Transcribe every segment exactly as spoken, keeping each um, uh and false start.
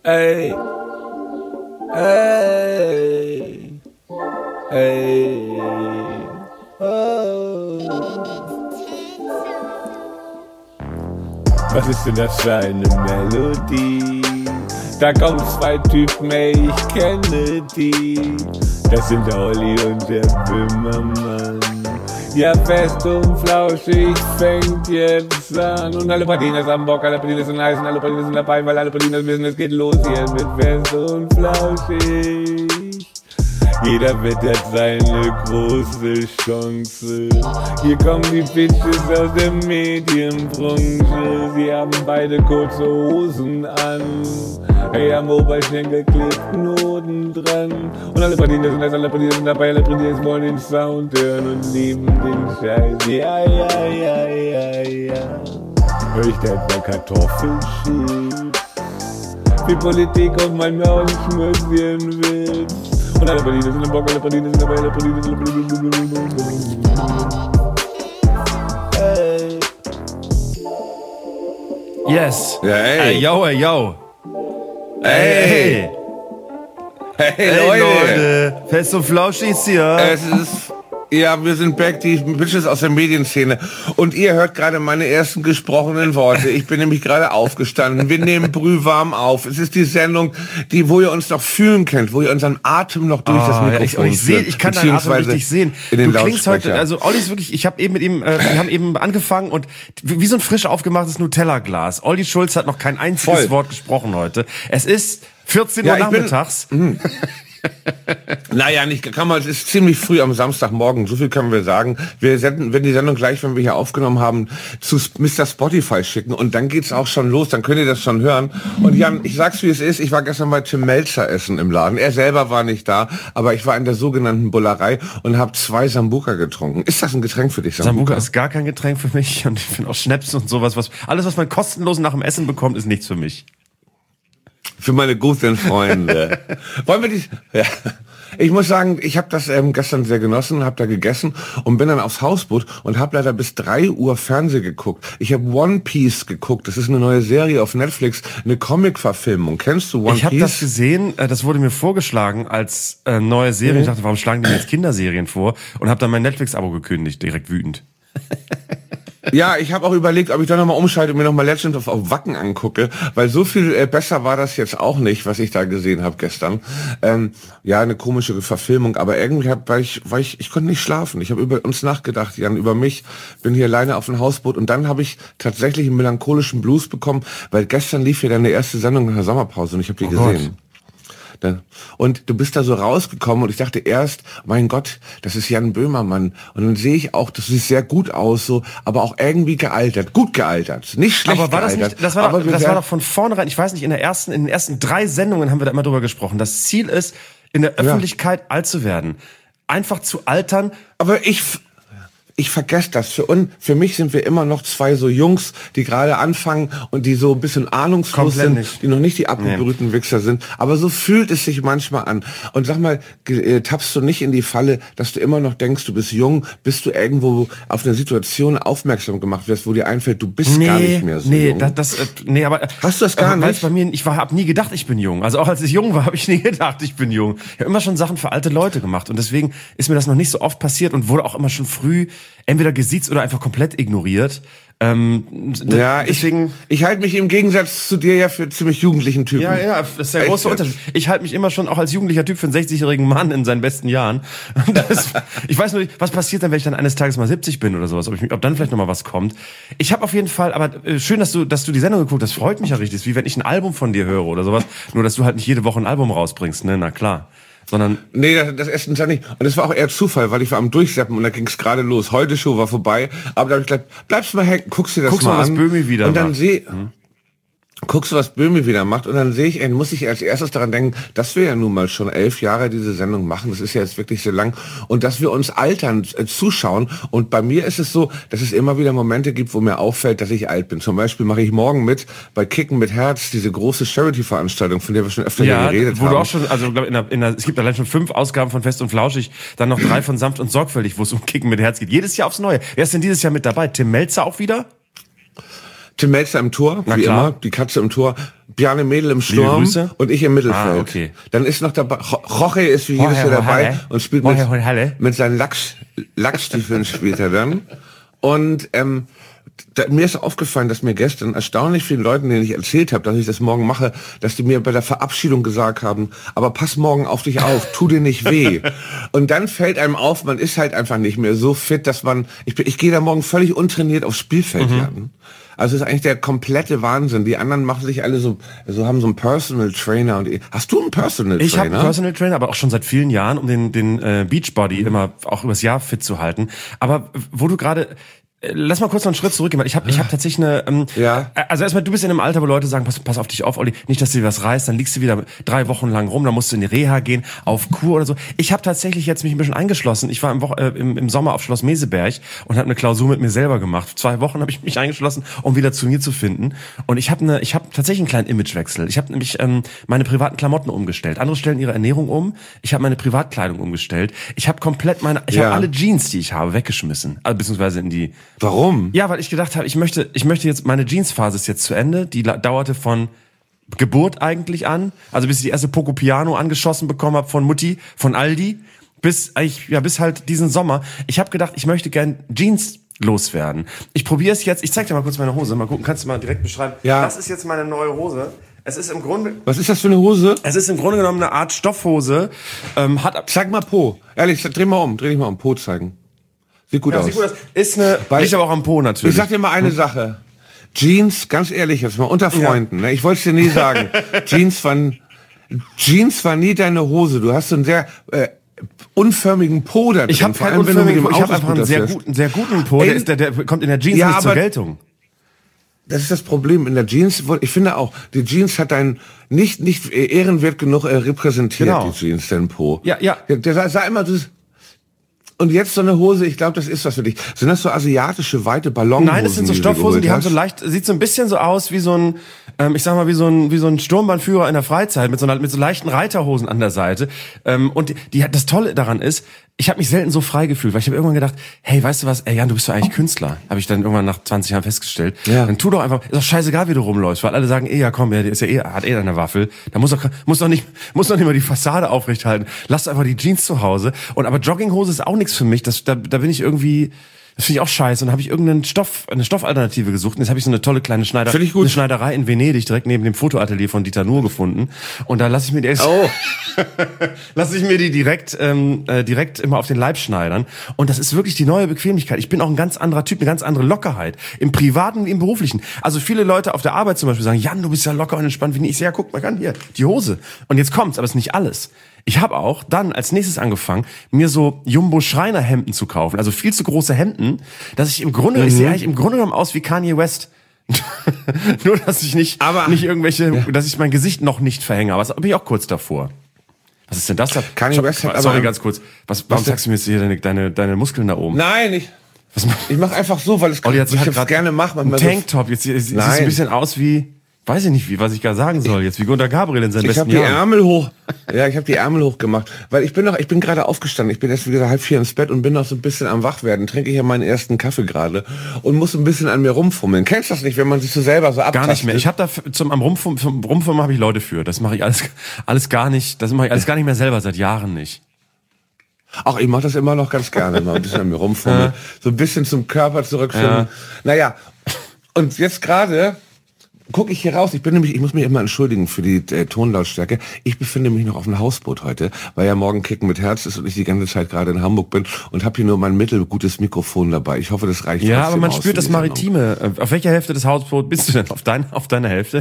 Ey. Ey. Ey. Oh. Was ist denn das für eine Melodie? Da kommen zwei Typen, ey, ich kenne die. Das sind der Olli und der Böhmermann. Ja, fest und flauschig fängt jetzt an. Und alle Partinas am Bock, alle Partinas sind heiß und alle Partinas sind dabei, weil alle Partinas wissen, es geht los hier mit fest und flauschig. Jeder wettert seine große Chance. Hier kommen die Bitches aus der Medienbranche. Sie haben beide kurze Hosen an. Hey, am Oberschenkel klebt Knoten dran. Und alle Partinas sind das, alle Partinas sind dabei, alle Partinas wollen den Sound hören und lieben den Scheiß. Ja, ja, ja, ja, ja. Hör ich da etwa Kartoffelchips? Wie Politik und manchmal auch ein Schnürchen und alle Partinas sind im Bock, alle Partinas sind dabei, alle Partinas sind dabei. Yes. Ja, ey. Ey, yo, ey, yo. Ey. Hey, hey, Hey, Leute. Leute. Fest und flauschig ist hier. Es ist... Ja, wir sind back, die Bitches aus der Medienszene. Und ihr hört gerade meine ersten gesprochenen Worte. Ich bin nämlich gerade aufgestanden. Wir nehmen brühwarm auf. Es ist die Sendung, die, wo ihr uns noch fühlen könnt, wo ihr unseren Atem noch durch oh, das Mikrofon ja, ich, und ich sehe, ich kann deinen Atem richtig sehen. In den du klingst heute, Lautsprecher. also Olli ist wirklich, ich habe eben mit ihm, äh, wir haben eben angefangen und wie so ein frisch aufgemachtes Nutella-Glas. Olli Schulz hat noch kein einziges Voll. Wort gesprochen heute. Es ist vierzehn Ja, Uhr ich bin- nachmittags. Naja, nicht, kann man, es ist ziemlich früh am Samstagmorgen, so viel können wir sagen. Wir senden, wenn die Sendung gleich, wenn wir hier aufgenommen haben, zu Mister Spotify schicken und dann geht's auch schon los, dann könnt ihr das schon hören. Und Jan, ich sag's wie es ist, ich war gestern bei Tim Melzer essen im Laden. Er selber war nicht da, aber ich war in der sogenannten Bullerei und habe zwei Sambuca getrunken. Ist das ein Getränk für dich, Sambuca? Sambuca ist gar kein Getränk für mich und ich finde auch Schnaps und sowas, was, alles was man kostenlos nach dem Essen bekommt, ist nichts für mich. Für meine guten Freunde. Wollen wir die... Ja. Ich muss sagen, ich habe das ähm, gestern sehr genossen, habe da gegessen und bin dann aufs Hausboot und habe leider bis drei Uhr Fernsehen geguckt. Ich habe One Piece geguckt. Das ist eine neue Serie auf Netflix, eine Comic-Verfilmung. Kennst du One Piece? Ich habe das gesehen, äh, das wurde mir vorgeschlagen als äh, neue Serie. Mhm. Ich dachte, warum schlagen die mir jetzt Kinderserien vor? Und habe dann mein Netflix-Abo gekündigt, direkt wütend. Ja, ich habe auch überlegt, ob ich da nochmal umschalte und mir nochmal Legend of Wacken angucke, weil so viel äh, besser war das jetzt auch nicht, was ich da gesehen habe gestern. Ähm, ja, eine komische Verfilmung, aber irgendwie hab, war ich, war ich, ich konnte nicht schlafen. Ich habe über uns nachgedacht, Jan, über mich, bin hier alleine auf dem Hausboot und dann habe ich tatsächlich einen melancholischen Blues bekommen, weil gestern lief ja deine erste Sendung in der Sommerpause und ich habe die Oh gesehen. Und du bist da so rausgekommen und ich dachte erst, mein Gott, das ist Jan Böhmermann. Und dann sehe ich auch, das sieht sehr gut aus, so, aber auch irgendwie gealtert, gut gealtert, nicht schlecht Aber war das gealtert. nicht, das war, aber doch, wir das war werden- doch von vornherein, ich weiß nicht, in der ersten, in den ersten drei Sendungen haben wir da immer drüber gesprochen. Das Ziel ist, in der Öffentlichkeit alt zu werden. Einfach zu altern. Aber ich, ich vergesse das. Für, un, für mich sind wir immer noch zwei so Jungs, die gerade anfangen und die so ein bisschen ahnungslos Komplett sind, nicht. die noch nicht die abgebrühten Wichser sind. Aber so fühlt es sich manchmal an. Und sag mal, ge- äh, tappst du nicht in die Falle, dass du immer noch denkst, du bist jung, bis du irgendwo auf eine Situation aufmerksam gemacht wirst, wo dir einfällt, du bist Nee, gar nicht mehr so nee, jung. das, das, äh, nee, aber Hast du das gar aber weil's nicht? Bei mir, ich war, hab nie gedacht, ich bin jung. Also auch als ich jung war, habe ich nie gedacht, ich bin jung. Ich habe immer schon Sachen für alte Leute gemacht und deswegen ist mir das noch nicht so oft passiert und wurde auch immer schon früh entweder gesiezt oder einfach komplett ignoriert. Ähm, d- Ja, ich, deswegen. ich halte mich im Gegensatz zu dir ja für ziemlich jugendlichen Typen. Ja, ja, das ist der Echt große jetzt? Unterschied. Ich halte mich immer schon auch als jugendlicher Typ für einen sechzigjährigen Mann in seinen besten Jahren. Und das, ich weiß nur nicht, was passiert dann, wenn ich dann eines Tages mal siebzig bin oder sowas, ob, ich, mich- ob dann vielleicht noch mal was kommt. Ich habe auf jeden Fall, aber äh, schön, dass du, dass du die Sendung geguckt hast, freut mich ja richtig. Das ist wie wenn ich ein Album von dir höre oder sowas. Nur, dass du halt nicht jede Woche ein Album rausbringst, ne, na klar. Sondern, Nee, das, das Essen ja nicht. Und das war auch eher Zufall, weil ich war am Durchseppen und da ging es gerade los. Heute Show war vorbei, aber da hab ich gedacht, bleibst mal hängen, guckst dir das Guckst mal mal, was an. Böhmi wieder und dann macht. seh, guckst du, was Böhmi wieder macht und dann sehe ich, ey, muss ich als erstes daran denken, dass wir ja nun mal schon elf Jahre diese Sendung machen. Das ist ja jetzt wirklich sehr lang. Und dass wir uns altern äh, zuschauen. Und bei mir ist es so, dass es immer wieder Momente gibt, wo mir auffällt, dass ich alt bin. Zum Beispiel mache ich morgen mit bei Kicken mit Herz, diese große Charity-Veranstaltung, von der wir schon öfter hier ja, geredet wo haben. du auch schon, also glaub, in der, in der, es gibt allein schon fünf Ausgaben von Fest und Flauschig, dann noch drei von Sanft und Sorgfältig, wo es um Kicken mit Herz geht. Jedes Jahr aufs Neue. Wer ist denn dieses Jahr mit dabei? Tim Melzer auch wieder? Tim Melzer im Tor, Na wie klar. immer, die Katze im Tor, Bjarne Mädel im Liebe Sturm Grüße. und ich im Mittelfeld. Ah, okay. Dann ist noch dabei, Jo- Jorge ist wie jedes Jorge, Jahr dabei Jorge. und spielt mit, Jorge, Jorge. mit seinen Lachs, Lachsstiefeln spielt er dann. Und ähm, da, mir ist aufgefallen, dass mir gestern erstaunlich vielen Leuten, denen ich erzählt habe, dass ich das morgen mache, dass die mir bei der Verabschiedung gesagt haben, aber pass morgen auf dich auf, tu dir nicht weh. Und dann fällt einem auf, man ist halt einfach nicht mehr so fit, dass man, ich, bin- ich gehe da morgen völlig untrainiert aufs Spielfeld Mhm. werden. Also es ist eigentlich der komplette Wahnsinn. Die anderen machen sich alle so, so haben so einen Personal Trainer. Und hast du einen Personal Ich habe Trainer? einen Personal Trainer, aber auch schon seit vielen Jahren, um den, den äh, Beachbody immer auch übers Jahr fit zu halten. Aber wo du gerade... äh, Lass mal kurz noch einen Schritt zurückgehen, weil ich habe ich hab tatsächlich eine... Ähm, Ja. Also erstmal, du bist in einem Alter, wo Leute sagen, pass, pass auf dich auf, Olli, nicht, dass dir was reißt, dann liegst du wieder drei Wochen lang rum, dann musst du in die Reha gehen, auf Kur oder so. Ich habe tatsächlich jetzt mich ein bisschen eingeschlossen. Ich war im, Wo äh, im, im Sommer auf Schloss Meseberg und habe eine Klausur mit mir selber gemacht. Zwei Wochen habe ich mich eingeschlossen, um wieder zu mir zu finden. Und ich habe eine, ich habe tatsächlich einen kleinen Imagewechsel. Ich habe nämlich ähm, meine privaten Klamotten umgestellt. Andere stellen ihre Ernährung um. Ich habe meine Privatkleidung umgestellt. Ich habe komplett meine, ich Ja. habe alle Jeans, die ich habe, weggeschmissen. Also beziehungsweise in die Warum? ja, weil ich gedacht habe, ich möchte, ich möchte jetzt, meine Jeansphase ist jetzt zu Ende. Die la- dauerte von Geburt eigentlich an, also bis ich die erste Poco Piano angeschossen bekommen habe von Mutti, von Aldi, bis ich, ja, bis halt diesen Sommer. Ich habe gedacht, ich möchte gern Jeans loswerden. Ich probiere es jetzt. Ich zeig dir mal kurz meine Hose. Mal gucken, kannst du mal direkt beschreiben? Ja. Das ist jetzt meine neue Hose. Es ist im Grunde, Was ist das für eine Hose? es ist im Grunde genommen eine Art Stoffhose. Ähm, hat Zeig mal Po. Ehrlich, dreh mal um, dreh dich mal um. Po zeigen. Sieht gut ja, aus. sieht gut aus. Ist eine, Weil- liegt aber auch am Po natürlich. Ich sag dir mal eine Sache. Jeans, ganz ehrlich jetzt mal, unter Freunden, ne? Ich wollte es dir nie sagen. Jeans waren, Jeans war nie deine Hose. Du hast so einen sehr äh, unförmigen Po da drin. Ich habe vor keinen allem, wenn du mit unförmigen dem Po, ich habe Autoscooter einfach einen sehr fährst. guten, sehr guten Po. Der, Ey, ist, der, der kommt in der Jeans ja, nicht zur aber- Geltung. Das ist das Problem in der Jeans. Ich finde auch, die Jeans hat einen nicht nicht ehrenwert genug äh, repräsentiert, Genau. die Jeans, den Po. Ja, ja. Der, der sah, sah immer so. Und jetzt so eine Hose, ich glaube, das ist was für dich. Sind das so asiatische weite Ballonhosen? Nein, das sind so die du Stoffhosen, die geholt haben so hast? leicht, sieht so ein bisschen so aus wie so ein, ähm, ich sag mal, wie so ein, wie so ein Sturmbannführer in der Freizeit mit so einer, mit so leichten Reiterhosen an der Seite. Ähm, und die, die, das Tolle daran ist, ich habe mich selten so frei gefühlt, weil ich habe irgendwann gedacht, hey, weißt du was, ey Jan, du bist doch eigentlich Künstler. Habe ich dann irgendwann nach zwanzig Jahren festgestellt. Ja. Dann tu doch einfach, ist doch scheißegal, wie du rumläufst, weil alle sagen, eh, ja komm, der ist ja eh, hat eh eine Waffel. Da muss doch, muss doch nicht, muss doch nicht mal die Fassade aufrecht halten. Lass einfach die Jeans zu Hause. Und aber Jogginghose ist auch nichts für mich. Das, da, da bin ich irgendwie, das finde ich auch scheiße. Und habe ich irgendeinen Stoff, eine Stoffalternative gesucht. Und jetzt habe ich so eine tolle kleine Schneider, Finde ich gut. eine Schneiderei in Venedig direkt neben dem Fotoatelier von Dieter Nuhr gefunden. Und da lasse ich mir die, Oh. lasse ich mir die direkt, ähm, äh, direkt immer auf den Leib schneidern. Und das ist wirklich die neue Bequemlichkeit. Ich bin auch ein ganz anderer Typ, eine ganz andere Lockerheit. Im Privaten wie im Beruflichen. Also viele Leute auf der Arbeit zum Beispiel sagen, Jan, du bist ja locker und entspannt. Wie nie. Ich sehe, ja, guck mal, kann hier, die Hose. Und jetzt kommt's, aber es ist nicht alles. Ich habe auch dann als nächstes angefangen, mir so Jumbo-Schreiner-Hemden zu kaufen. Also viel zu große Hemden, dass ich im Grunde, Mhm. ich sehe eigentlich im Grunde genommen aus wie Kanye West. Nur, dass ich nicht, Aber- nicht irgendwelche, dass ich mein Gesicht noch nicht verhänge. Aber das bin ich auch kurz davor. Was ist denn das da? Kanye West hat Sorry, aber- ganz kurz. Was, warum denn? zeigst du mir jetzt hier deine, deine, deine Muskeln da oben? Nein, ich, Was macht ich mache einfach so, weil es Olli hat ich hat das grad gerne mache. einen manchmal so- Tanktop. Jetzt sieht es sieht Nein. ein bisschen aus wie, weiß ich nicht, wie, was ich gar sagen soll jetzt, wie Gunter Gabriel in seinen Ich besten habe die Jahren. Ärmel hoch. Ja, ich habe die Ärmel hoch gemacht, weil ich bin noch, ich bin gerade aufgestanden. Ich bin erst wieder halb vier ins Bett und bin noch so ein bisschen am Wachwerden. Trinke hier meinen ersten Kaffee gerade und muss ein bisschen an mir rumfummeln. Kennst du das nicht, wenn man sich so selber so abtastet? Gar nicht mehr. Ich habe da f- zum am Rumfum, zum Rumfummeln habe ich Leute für. Das mache ich alles alles gar nicht. Das mache ich alles gar nicht mehr selber seit Jahren nicht. Ach, ich mache das immer noch ganz gerne, mal ein bisschen an mir rumfummeln. So ein bisschen zum Körper zurückfinden. Ja. Naja, und jetzt gerade gucke ich hier raus. Ich bin nämlich, ich muss mich immer entschuldigen für die äh, Tonlautstärke. Ich befinde mich noch auf einem Hausboot heute, weil ja morgen Kicken mit Herz ist und ich die ganze Zeit gerade in Hamburg bin und habe hier nur mein mittelgutes Mikrofon dabei. Ich hoffe, das reicht. Ja, trotzdem aber man aus spürt für das die Sendung. Maritime. Auf welcher Hälfte des Hausboots bist du denn? Auf deiner auf deiner Hälfte?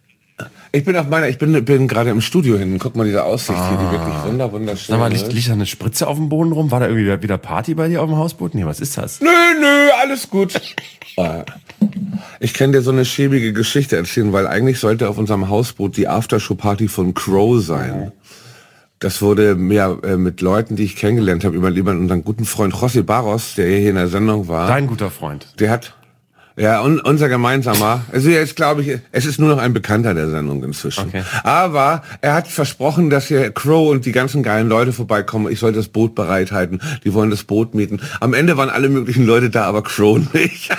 Ich bin auf meiner, ich bin, bin gerade im Studio hin. Guck mal diese Aussicht hier, die wirklich wunder, wunderschön Sag mal, ist. liegt, liegt da eine Spritze auf dem Boden rum? War da irgendwie wieder, wieder Party bei dir auf dem Hausboot? Nee, was ist das? Nö, nö, alles gut. Äh, Ich kann dir so eine schäbige Geschichte erzählen, weil eigentlich sollte auf unserem Hausboot die Aftershow-Party von Crow sein. Das wurde mehr äh, mit Leuten, die ich kennengelernt habe, über, über unseren guten Freund José Barros, der hier in der Sendung war. Dein guter Freund. Der hat, Ja, und unser gemeinsamer, also jetzt glaube ich, es ist nur noch ein Bekannter der Sendung inzwischen. Okay. Aber er hat versprochen, dass hier Crow und die ganzen geilen Leute vorbeikommen. Ich soll das Boot bereithalten. Die wollen das Boot mieten. Am Ende waren alle möglichen Leute da, aber Crow nicht.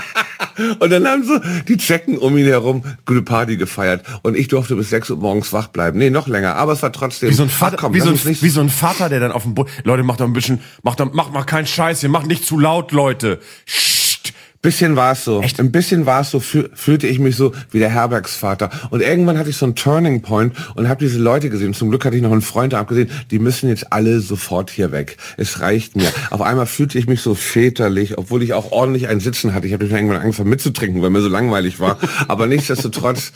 Und dann haben so die Tschechen um ihn herum gute Party gefeiert. Und ich durfte bis sechs Uhr morgens wach bleiben. Nee, noch länger. Aber es war trotzdem... Wie so ein Vater, ach, komm, wie so ein, nicht wie so ein Vater, der dann auf dem Boot... Leute, macht doch ein bisschen... Macht doch, macht mal keinen Scheiß hier. Macht nicht zu laut, Leute. Psst. Bisschen war es so. Echt? Ein bisschen war es so, fühl, fühlte ich mich so wie der Herbergsvater. Und irgendwann hatte ich so einen Turning Point und habe diese Leute gesehen. Zum Glück hatte ich noch einen Freund da abgesehen. Die müssen jetzt alle sofort hier weg. Es reicht mir. Auf einmal fühlte ich mich so väterlich, obwohl ich auch ordentlich ein Sitzen hatte. Ich habe irgendwann angefangen mitzutrinken, weil mir so langweilig war. Aber nichtsdestotrotz...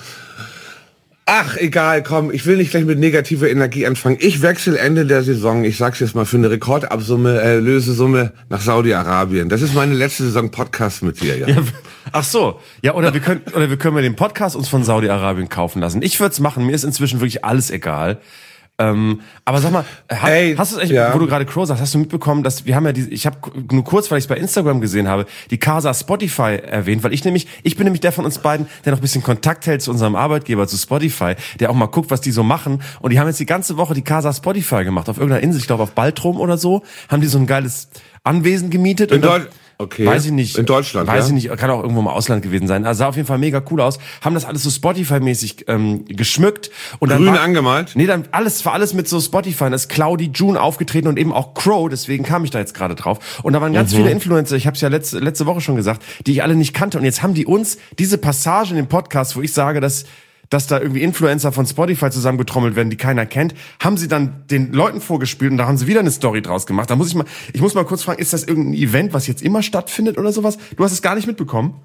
Ach, egal, komm, ich will nicht gleich mit negativer Energie anfangen. Ich wechsle Ende der Saison, ich sag's jetzt mal, für eine Rekordabsumme, äh, Lösesumme nach Saudi-Arabien. Das ist meine letzte Saison Podcast mit dir, ja. Ja, ach so, ja, oder wir können, oder wir können wir den Podcast uns von Saudi-Arabien kaufen lassen. Ich würde es machen, mir ist inzwischen wirklich alles egal. Ähm, aber sag mal, ha, Ey, hast du echt, ja. wo du gerade Crow sagst, hast du mitbekommen, dass wir haben ja die, ich habe nur kurz, weil ich es bei Instagram gesehen habe, die Casa Spotify erwähnt, weil ich nämlich, ich bin nämlich der von uns beiden, der noch ein bisschen Kontakt hält zu unserem Arbeitgeber, zu Spotify, der auch mal guckt, was die so machen. Und die haben jetzt die ganze Woche die Casa Spotify gemacht, auf irgendeiner Insel, ich glaube auf Baltrum oder so, haben die so ein geiles Anwesen gemietet. In und dann, Deutschland. Okay. Weiß ich nicht. In Deutschland, Weiß ja? ich nicht. Kann auch irgendwo im Ausland gewesen sein. Also sah auf jeden Fall mega cool aus. Haben das alles so Spotify-mäßig ähm, geschmückt. Und dann Grün war, angemalt? Nee, dann alles, war alles mit so Spotify. Da ist Cloudy June aufgetreten und eben auch Crow. Deswegen kam ich da jetzt gerade drauf. Und da waren ganz mhm. viele Influencer, ich habe es ja letzte, letzte Woche schon gesagt, die ich alle nicht kannte. Und jetzt haben die uns diese Passage in dem Podcast, wo ich sage, dass dass da irgendwie Influencer von Spotify zusammengetrommelt werden, die keiner kennt, haben sie dann den Leuten vorgespielt und da haben sie wieder eine Story draus gemacht. Da muss ich mal, ich muss mal kurz fragen, ist das irgendein Event, was jetzt immer stattfindet oder sowas? Du hast es gar nicht mitbekommen?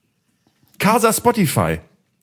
Casa Spotify.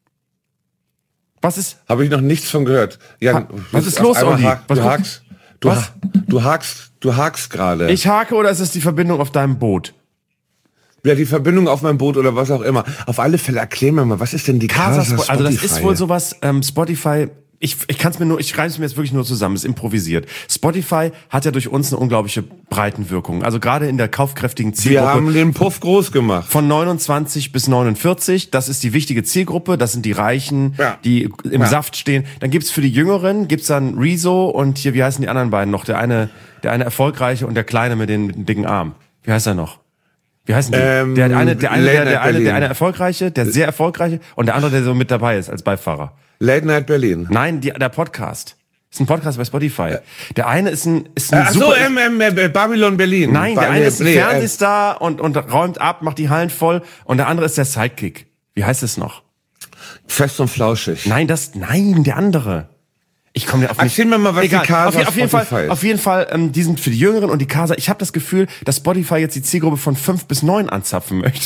Was ist? Habe ich noch nichts von gehört. Ja, Ha, was ist los, Olli? Ha- Was du guck- hakst, du, was? ha- du hakst, du hakst gerade. Ich hake oder ist es die Verbindung auf deinem Boot? Ja, die Verbindung auf meinem Boot oder was auch immer. Auf alle Fälle erklär mir mal, was ist denn die Casa, Casa Spotify. Also das Spotify? ist wohl sowas, ähm, Spotify, ich, ich kann es mir nur, ich reiße mir jetzt wirklich nur zusammen, ist improvisiert. Spotify hat ja durch uns eine unglaubliche Breitenwirkung. Also gerade in der kaufkräftigen Zielgruppe. Wir haben den Puff groß gemacht. Von neunundzwanzig bis neunundvierzig, das ist die wichtige Zielgruppe, das sind die Reichen, Ja. die im Ja. Saft stehen. Dann gibt's für die Jüngeren, gibt's dann Rezo und hier, wie heißen die anderen beiden noch? Der eine, der eine erfolgreiche und der kleine mit den, mit den dicken Armen. Wie heißt er noch? Wie heißen die? Ähm, der eine, der eine, Late der, der Night eine, der Berlin. eine erfolgreiche, der sehr erfolgreiche und der andere, der so mit dabei ist als Beifahrer. Late Night Berlin. Nein, die, der Podcast. Ist ein Podcast bei Spotify. Der eine ist ein, ist ein Ach super. so, ähm, ähm, äh, Babylon Berlin. Nein, der Ba- eine ist ein nee, äh, Fernsehstar und, und räumt ab, macht die Hallen voll und der andere ist der Sidekick. Wie heißt es noch? Fest und flauschig. Nein, das, nein, der andere. Ich komme auf Erzähl mir mal, was Egal. die Casa auf, je- auf jeden Fall, Spotify ist. auf jeden Fall, ähm, die sind für die Jüngeren und die Casa. Ich habe das Gefühl, dass Spotify jetzt die Zielgruppe von fünf bis neun anzapfen möchte.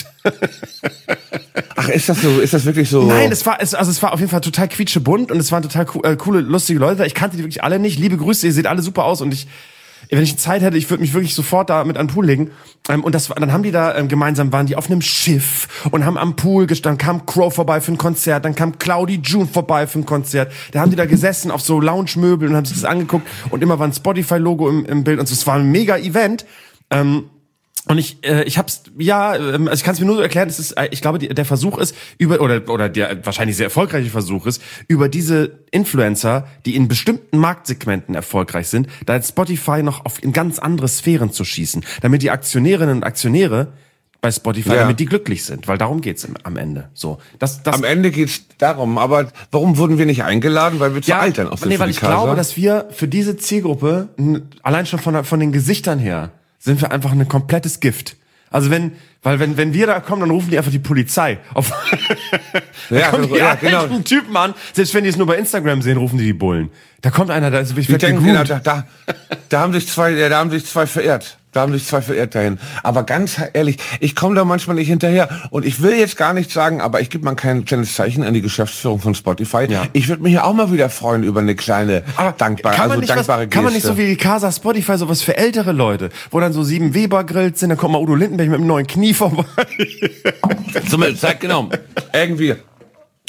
Ach, ist das so, ist das wirklich so? Nein, es war, es, also es war auf jeden Fall total quietschebunt und es waren total co äh, coole, lustige Leute. Ich kannte die wirklich alle nicht. Liebe Grüße, ihr seht alle super aus und ich, wenn ich Zeit hätte, ich würde mich wirklich sofort da mit an den Pool legen. Ähm, und das, war- dann haben die da ähm, gemeinsam, waren die auf einem Schiff und haben am Pool gestanden. Dann kam Crow vorbei für ein Konzert, dann kam Cloudy June vorbei für ein Konzert. Da haben die da gesessen auf so Lounge-Möbeln und haben sich das angeguckt und immer war ein Spotify-Logo im, im Bild und so. Es war ein mega Event. Ähm, Und ich, äh, ich hab's, ja, ähm, also ich kann es mir nur so erklären, es ist, äh, ich glaube, die, der Versuch ist, über, oder, oder der wahrscheinlich sehr erfolgreiche Versuch ist, über diese Influencer, die in bestimmten Marktsegmenten erfolgreich sind, da jetzt Spotify noch auf in ganz andere Sphären zu schießen, damit die Aktionärinnen und Aktionäre bei Spotify, Ja. damit die glücklich sind, weil darum geht's im, am Ende. So, das, das, Am Ende geht's darum, aber warum wurden wir nicht eingeladen? Weil wir zu alt dann auch sind nee, für weil die ich Casa? glaube, dass wir für diese Zielgruppe, n- allein schon von, der- von den Gesichtern her, sind wir einfach ein komplettes Gift. Also wenn, weil wenn, wenn wir da kommen, dann rufen die einfach die Polizei. Auf Ja, da kommen die ja, alten genau. Typen an, selbst wenn die es nur bei Instagram sehen, rufen die die Bullen. Da kommt einer, da ist, ich Ich werd denke, gegroomt. da, da, da haben sich zwei, ja, da haben sich zwei verirrt. Da haben sich zwei verirrt dahin. Aber ganz ehrlich, ich komme da manchmal nicht hinterher. Und ich will jetzt gar nichts sagen, aber ich gebe mal kein kleines Zeichen an die Geschäftsführung von Spotify. Ja. Ich würde mich ja auch mal wieder freuen über eine kleine, dankbare, kann man also nicht dankbare was, kann man nicht Geste. so wie die Casa Spotify sowas für ältere Leute, wo dann so sieben Weber grillt sind, dann kommt mal Udo Lindenberg mit einem neuen Knie vorbei. Zum Zeit genau. Irgendwie.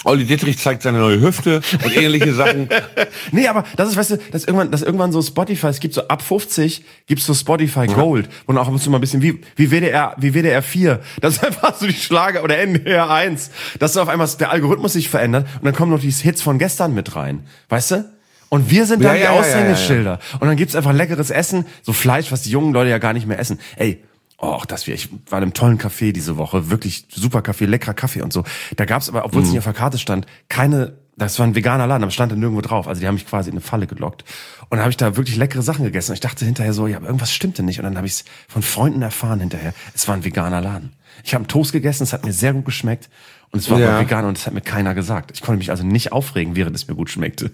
Olli Dittrich zeigt seine neue Hüfte und ähnliche Sachen. Nee, aber das ist, weißt du, dass irgendwann, dass irgendwann so Spotify, es gibt so ab fünfzig, gibt's so Spotify Gold, wo dann auch immer so mal ein bisschen wie, wie W D R, wie W D R vier, das ist einfach so die Schlager oder N D R eins, dass so auf einmal der Algorithmus sich verändert und dann kommen noch die Hits von gestern mit rein, weißt du? Und wir sind dann Ja, die ja, ja, Aushängeschilder. ja, ja. Und dann gibt's einfach leckeres Essen, so Fleisch, was die jungen Leute ja gar nicht mehr essen. Ey, Och, das wir, ich war in einem tollen Café diese Woche, wirklich super Kaffee, leckerer Kaffee und so. Da gab's aber, obwohl es nicht auf der Karte stand, keine, das war ein veganer Laden, aber stand da nirgendwo drauf. Also die haben mich quasi in eine Falle gelockt. Und dann habe ich da wirklich leckere Sachen gegessen. Und ich dachte hinterher so, ja, irgendwas stimmte nicht. Und dann habe ich es von Freunden erfahren hinterher. Es war ein veganer Laden. Ich habe einen Toast gegessen, es hat mir sehr gut geschmeckt. Und es war Ja. aber vegan und es hat mir keiner gesagt. Ich konnte mich also nicht aufregen, während es mir gut schmeckte.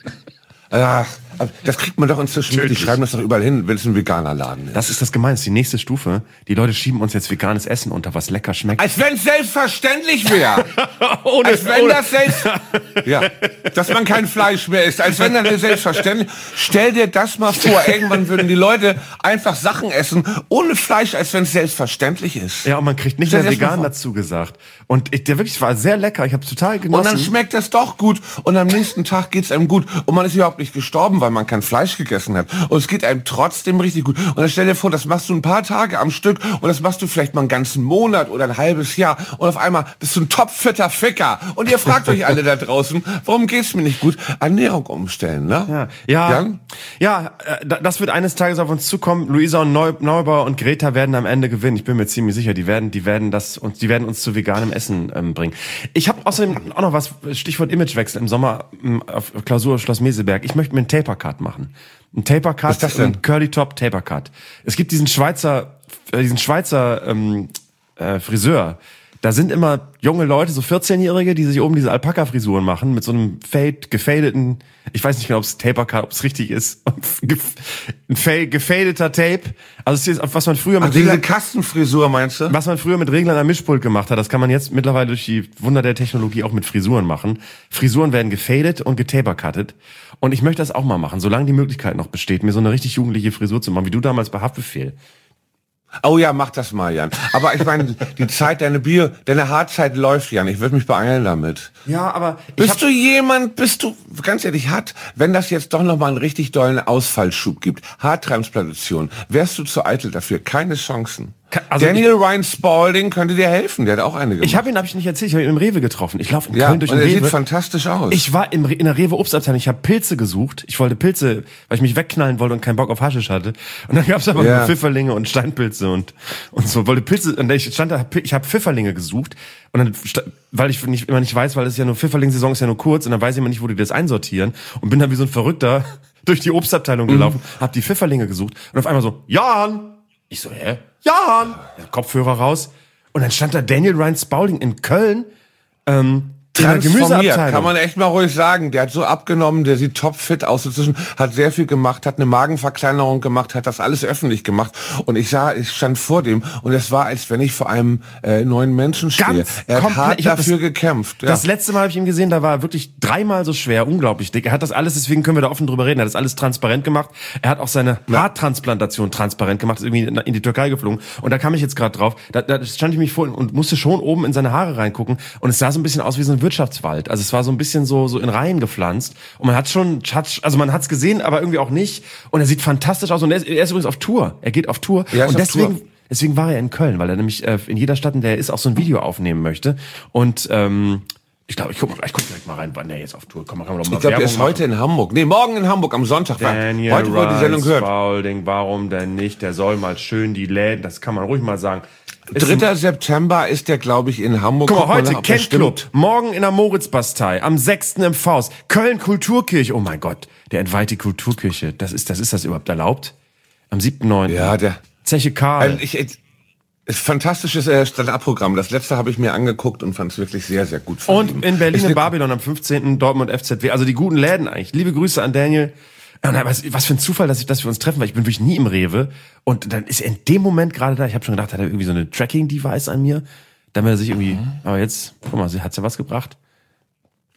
Ach, das kriegt man doch inzwischen mit. Die Tödlich. schreiben das doch überall hin, wenn es ein veganer Laden ist. Das ist das Gemeine, das ist die nächste Stufe. Die Leute schieben uns jetzt veganes Essen unter, was lecker schmeckt. Als wenn es selbstverständlich wäre. ohne, Als wenn ohne, das selbst, ja, dass man kein Fleisch mehr isst. Als wenn das selbstverständlich. Stell dir das mal vor. Irgendwann würden die Leute einfach Sachen essen ohne Fleisch, als wenn es selbstverständlich ist. Ja, und man kriegt nicht Stell mehr dir das mal vegan vor. dazu gesagt. Und ich, der wirklich war sehr lecker. Ich habe total Und genossen. dann schmeckt es doch gut. Und am nächsten Tag geht's einem gut. Und man ist überhaupt nicht gestorben, weil man kein Fleisch gegessen hat. Und es geht einem trotzdem richtig gut. Und dann stell dir vor, das machst du ein paar Tage am Stück und das machst du vielleicht mal einen ganzen Monat oder ein halbes Jahr. Und auf einmal bist du ein topfitter Ficker. Und ihr fragt euch alle da draußen, warum geht's mir nicht gut? Ernährung umstellen, ne? Ja, ja, Jan? ja, äh, da- das wird eines Tages auf uns zukommen. Luisa und Neu Neubauer und Greta werden am Ende gewinnen. Ich bin mir ziemlich sicher, die werden, die werden das und die werden uns zu veganem Essen ähm, bringen. Ich habe außerdem auch noch was, Stichwort Imagewechsel im Sommer ähm, auf Klausur Schloss Meseberg. Ich möchte mir einen Taper-Cut machen. Ein Taper-Cut, Was ist das denn? ein Curly-Top Taper-Cut. Es gibt diesen Schweizer, äh, diesen Schweizer ähm, äh, Friseur. Da sind immer junge Leute, so vierzehnjährige, die sich oben diese Alpaka-Frisuren machen, mit so einem Fade, gefadeten, ich weiß nicht genau, ob es Taper-Cut, ob es richtig ist, ein Fade, gefadeter Tape. Also es ist, was man früher Ach, mit diese Reglern, Kastenfrisur, meinst du? was man früher mit Reglern am Mischpult gemacht hat, das kann man jetzt mittlerweile durch die Wunder der Technologie auch mit Frisuren machen. Frisuren werden gefadet und getapercuttet. Und ich möchte das auch mal machen, solange die Möglichkeit noch besteht, mir so eine richtig jugendliche Frisur zu machen, wie du damals bei Haftbefehl. Oh ja, mach das mal, Jan. Aber ich meine, die Zeit, deine Bio, deine Haarzeit läuft, Jan. Ich würde mich beeilen damit. Ja, aber ich Bist hab, du jemand, bist du, ganz ehrlich, hat, wenn das jetzt doch nochmal einen richtig dollen Ausfallschub gibt, Haartransplantation, wärst du zu eitel dafür? Keine Chancen. also Daniel Ryan Spalding könnte dir helfen, der hat auch eine gemacht. ich habe ihn, habe ich nicht erzählt, ich habe ihn im Rewe getroffen. Ich laufe in ja, Köln durch und den er Rewe. sieht fantastisch aus. Ich war im, Re- in der Rewe Obstabteilung, ich habe Pilze gesucht. Ich wollte Pilze, weil ich mich wegknallen wollte und keinen Bock auf Haschisch hatte. Und dann gab's aber Ja. nur Pfifferlinge und Steinpilze und und so. Wollte Pilze, und ich stand da, ich habe Pfifferlinge gesucht und dann, sta- weil ich nicht, immer nicht weiß, weil es ja nur Pfifferling-Saison ist ja nur kurz und dann weiß ich immer nicht, wo die das einsortieren und bin dann wie so ein Verrückter durch die Obstabteilung gelaufen, Mhm. hab die Pfifferlinge gesucht und auf einmal so, Jan! Ich so, hä? Jan! Kopfhörer raus und dann stand da Daniel Ryan Spalding in Köln, ähm, in der Transformiert, Gemüseabteilung. kann man echt mal ruhig sagen. Der hat so abgenommen, der sieht topfit aus inzwischen, hat sehr viel gemacht, hat eine Magenverkleinerung gemacht, hat das alles öffentlich gemacht. Und ich sah, ich stand vor dem und es war, als wenn ich vor einem äh, neuen Menschen stehe. Ganz Er hat komplett- hart ich hab dafür das- gekämpft. Ja. Das letzte Mal habe ich ihn gesehen, da war er wirklich dreimal so schwer, unglaublich dick. Er hat das alles, deswegen können wir da offen drüber reden, er hat das alles transparent gemacht. Er hat auch seine Haartransplantation transparent gemacht, ist irgendwie in, in die Türkei geflogen. Und da kam ich jetzt gerade drauf, da, da stand ich mich vor und musste schon oben in seine Haare reingucken. Und es sah so ein bisschen aus wie so ein Wirtschaftswald. Also es war so ein bisschen so, so in Reihen gepflanzt. Und man hat schon, hat, also man hat's gesehen, aber irgendwie auch nicht. Und er sieht fantastisch aus. Und er ist, er ist übrigens auf Tour. Er geht auf Tour. Ja, er ist und auf deswegen, Tour. deswegen war er in Köln, weil er nämlich äh, in jeder Stadt, in der er ist, auch so ein Video aufnehmen möchte. Und ähm, ich glaube, ich guck mal, ich guck direkt mal rein, wann der jetzt auf Tour kommt. Kann man doch mal Ich glaube, der Werbung ist heute in Hamburg. Nee, morgen in Hamburg am Sonntag. Daniel Heute wurde die Sendung gehört. Spalding, warum denn nicht? Der soll mal schön die Läden, das kann man ruhig mal sagen. Ist dritter September ist der, glaube ich, in Hamburg. Guck mal, Guck heute nach, ob das Kent Club, stimmt. morgen in der Moritzbastei, am sechsten im Faust, Köln Kulturkirche. Oh mein Gott, der entweiht die Kulturkirche. Das ist, das ist das überhaupt erlaubt? Am siebten neunten Ja, der. Zeche Karl. Ähm, ich, ich, ist fantastisches äh, Stand-up-Programm. Das letzte habe ich mir angeguckt und fand es wirklich sehr, sehr gut. von ihm. Und in Berlin Ist in eine- Babylon am fünfzehnten Dortmund F Z W. Also die guten Läden eigentlich. Liebe Grüße an Daniel. Und was, was für ein Zufall, dass, ich, dass wir uns treffen, weil ich bin wirklich nie im Rewe. Und dann ist er in dem Moment gerade da. Ich habe schon gedacht, hat er irgendwie so eine Tracking-Device an mir. Damit er sich irgendwie, aber jetzt, guck mal, hat's ja was gebracht.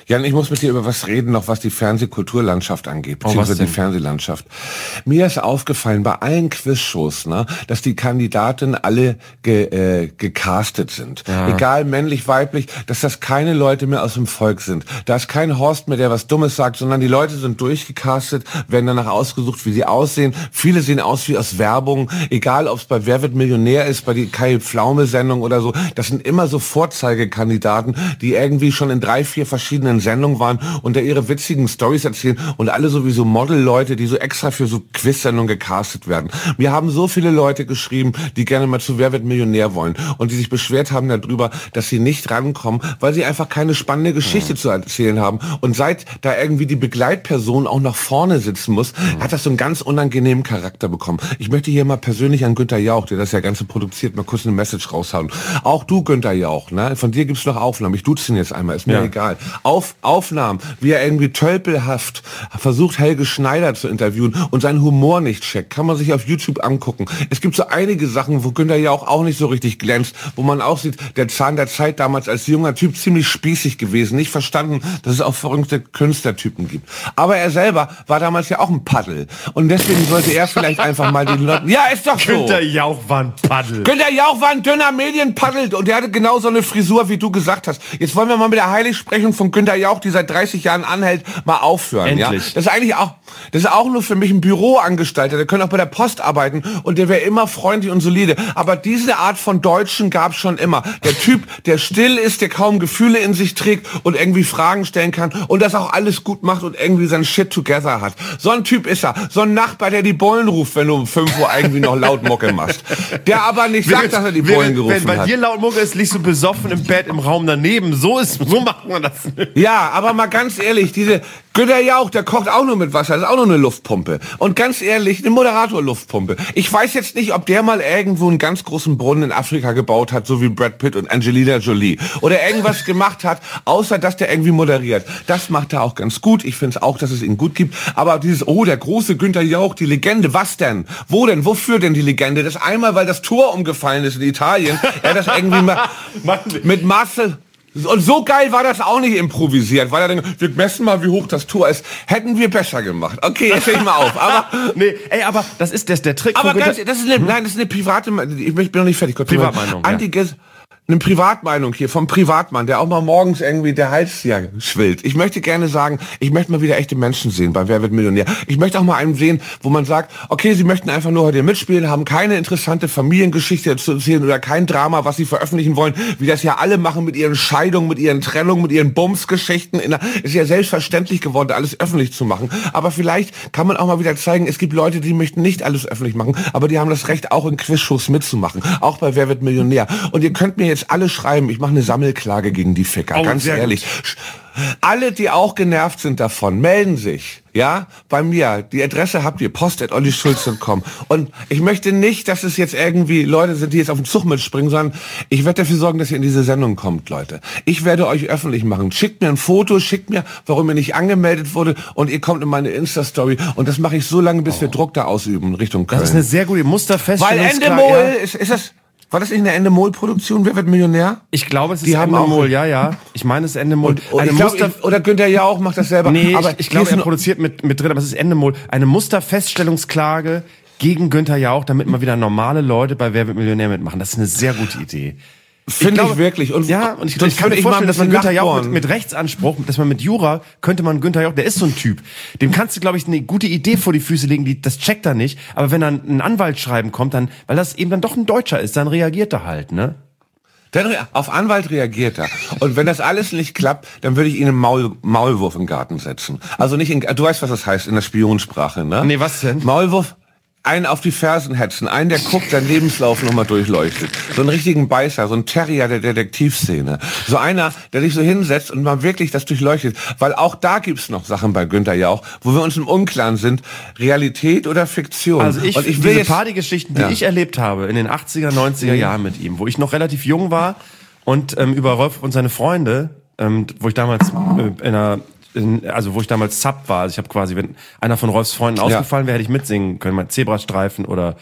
Jan, ich muss mit dir über was reden, noch was die Fernsehkulturlandschaft angeht, beziehungsweise oh, die Fernsehlandschaft. Mir ist aufgefallen, bei allen Quizshows, ne, dass die Kandidaten alle ge, äh, gecastet sind. Ja. Egal, männlich, weiblich, dass das keine Leute mehr aus dem Volk sind. Da ist kein Horst mehr, der was Dummes sagt, sondern die Leute sind durchgecastet, werden danach ausgesucht, wie sie aussehen. Viele sehen aus wie aus Werbung, egal ob es bei Wer wird Millionär ist, bei die Kai-Pflaume-Sendung oder so. Das sind immer so Vorzeigekandidaten, die irgendwie schon in drei, vier verschiedenen Sendungen waren und da ihre witzigen Storys erzählen und alle sowieso Model-Leute, die so extra für so Quiz-Sendungen gecastet werden. Wir haben so viele Leute geschrieben, die gerne mal zu Wer wird Millionär wollen und die sich beschwert haben darüber, dass sie nicht rankommen, weil sie einfach keine spannende Geschichte ja. zu erzählen haben. Und seit da irgendwie die Begleitperson auch nach vorne sitzen muss, ja. hat das so einen ganz unangenehmen Charakter bekommen. Ich möchte hier mal persönlich an Günther Jauch, der das ja Ganze produziert, mal kurz eine Message raushauen. Auch du, Günther Jauch, ne? Von dir gibt's noch Aufnahmen. Ich duze ihn jetzt einmal, ist mir ja. egal. Auf Aufnahmen, wie er irgendwie tölpelhaft versucht, Helge Schneider zu interviewen und seinen Humor nicht checkt. Kann man sich auf YouTube angucken. Es gibt so einige Sachen, wo Günther Jauch auch nicht so richtig glänzt, wo man auch sieht, der Zahn der Zeit damals als junger Typ ziemlich spießig gewesen, nicht verstanden, dass es auch verrückte Künstlertypen gibt. Aber er selber war damals ja auch ein Paddel. Und deswegen sollte er vielleicht einfach mal den Leuten... Ja, ist doch so. Günther Jauch war ein Paddel. Günther Jauch war ein dünner Medienpaddel und der hatte genau so eine Frisur, wie du gesagt hast. Jetzt wollen wir mal mit der Heiligsprechung von Günther Jauch, die seit dreißig Jahren anhält, mal aufhören. Endlich. Ja? Das ist eigentlich auch, das ist auch nur für mich ein Büroangestellter. Der könnte auch bei der Post arbeiten und der wäre immer freundlich und solide. Aber diese Art von Deutschen gab es schon immer. Der Typ, der still ist, der kaum Gefühle in sich trägt und irgendwie Fragen stellen kann und das auch alles gut macht und irgendwie sein Shit together hat. So ein Typ ist er. So ein Nachbar, der die Bullen ruft, wenn du um fünf Uhr irgendwie noch laut Mucke machst. Der aber nicht sagt, dass er die Bullen gerufen hat. Wenn bei dir laut Mucke ist, liegst du besoffen im Bett im Raum daneben. So ist, so macht man das. Ja, aber mal ganz ehrlich, diese Günther Jauch, der kocht auch nur mit Wasser, das ist auch nur eine Luftpumpe. Und ganz ehrlich, eine Moderator-Luftpumpe. Ich weiß jetzt nicht, ob der mal irgendwo einen ganz großen Brunnen in Afrika gebaut hat, so wie Brad Pitt und Angelina Jolie. Oder irgendwas gemacht hat, außer dass der irgendwie moderiert. Das macht er auch ganz gut. Ich finde es auch, dass es ihn gut gibt. Aber dieses, oh, der große Günther Jauch, die Legende, was denn? Wo denn? Wofür denn die Legende? Das einmal, weil das Tor umgefallen ist in Italien. Er das irgendwie mal mit Marcel... Und so geil war das auch nicht improvisiert, weil er denkt, wir messen mal, wie hoch das Tor ist. Hätten wir besser gemacht. Okay, jetzt höre ich mal auf. Aber nee, ey, aber das ist das, der Trick. Aber ganz, das ist eine, hm? nein, das ist eine private, ich bin noch nicht fertig. Gott, Privatmeinung. Ja. Eine Privatmeinung hier vom Privatmann, der auch mal morgens irgendwie der Hals ja schwillt. Ich möchte gerne sagen, ich möchte mal wieder echte Menschen sehen bei Wer wird Millionär. Ich möchte auch mal einen sehen, wo man sagt, okay, sie möchten einfach nur heute mitspielen, haben keine interessante Familiengeschichte zu erzählen oder kein Drama, was sie veröffentlichen wollen, wie das ja alle machen mit ihren Scheidungen, mit ihren Trennungen, mit ihren Bumsgeschichten. Ist ja selbstverständlich geworden, alles öffentlich zu machen. Aber vielleicht kann man auch mal wieder zeigen, es gibt Leute, die möchten nicht alles öffentlich machen, aber die haben das Recht, auch in Quizshows mitzumachen. Auch bei Wer wird Millionär. Und ihr könnt mir jetzt alle schreiben, ich mache eine Sammelklage gegen die Ficker, oh, ganz ehrlich. Gut. Alle, die auch genervt sind davon, melden sich, ja, bei mir. Die Adresse habt ihr, post at olli schulz punkt com. Und ich möchte nicht, dass es jetzt irgendwie Leute sind, die jetzt auf den Zug mitspringen, sondern ich werde dafür sorgen, dass ihr in diese Sendung kommt, Leute. Ich werde euch öffentlich machen. Schickt mir ein Foto, schickt mir, warum ihr nicht angemeldet wurde und ihr kommt in meine Insta-Story. Und das mache ich so lange, bis oh. wir Druck da ausüben, Richtung Köln. Das ist eine sehr gute Musterfeststellungsklage. Weil Endemol, ja. ist, ist das... War das nicht eine Endemol-Produktion? Wer wird Millionär? Ich glaube, es ist die Endemol, ja, ja. Ich meine, es ist Endemol. Und, und eine glaub, Muster ich, oder Günther Jauch macht das selber. Nee, aber ich, ich glaube, er produziert mit, mit drin, aber es ist Endemol. Eine Musterfeststellungsklage gegen Günther Jauch, damit mal wieder normale Leute bei Wer wird Millionär mitmachen. Das ist eine sehr gute Idee. Finde ich, ich wirklich. Und ja, und ich, ich kann mir vorstellen, dass man Günther Jauch mit, mit Rechtsanspruch, dass man mit Jura, könnte man Günther Jauch, der ist so ein Typ, dem kannst du, glaube ich, eine gute Idee vor die Füße legen, die, das checkt er nicht. Aber wenn dann ein Anwaltsschreiben kommt, dann, weil das eben dann doch ein Deutscher ist, dann reagiert er halt, ne? Dann auf Anwalt reagiert er. Und wenn das alles nicht klappt, dann würde ich ihn im Maul, Maulwurf im Garten setzen. Also nicht in, du weißt, was das heißt in der Spionsprache, ne? Nee, was denn? Maulwurf. Einen auf die Fersen hetzen, einen, der guckt, seinen Lebenslauf nochmal durchleuchtet. So einen richtigen Beißer, so ein Terrier der Detektivszene. So einer, der sich so hinsetzt und mal wirklich das durchleuchtet. Weil auch da gibt's noch Sachen bei Günther Jauch, wo wir uns im Unklaren sind, Realität oder Fiktion. Also ich, und ich will diese Partygeschichten, die ja. ich erlebt habe in den achtziger, neunziger mhm. Jahren mit ihm, wo ich noch relativ jung war und ähm, über Rolf und seine Freunde, ähm, wo ich damals äh, in einer In, also wo ich damals Sub war, also ich habe quasi, wenn einer von Rolfs Freunden ausgefallen wäre, hätte ich mitsingen können, mal Zebrastreifen oder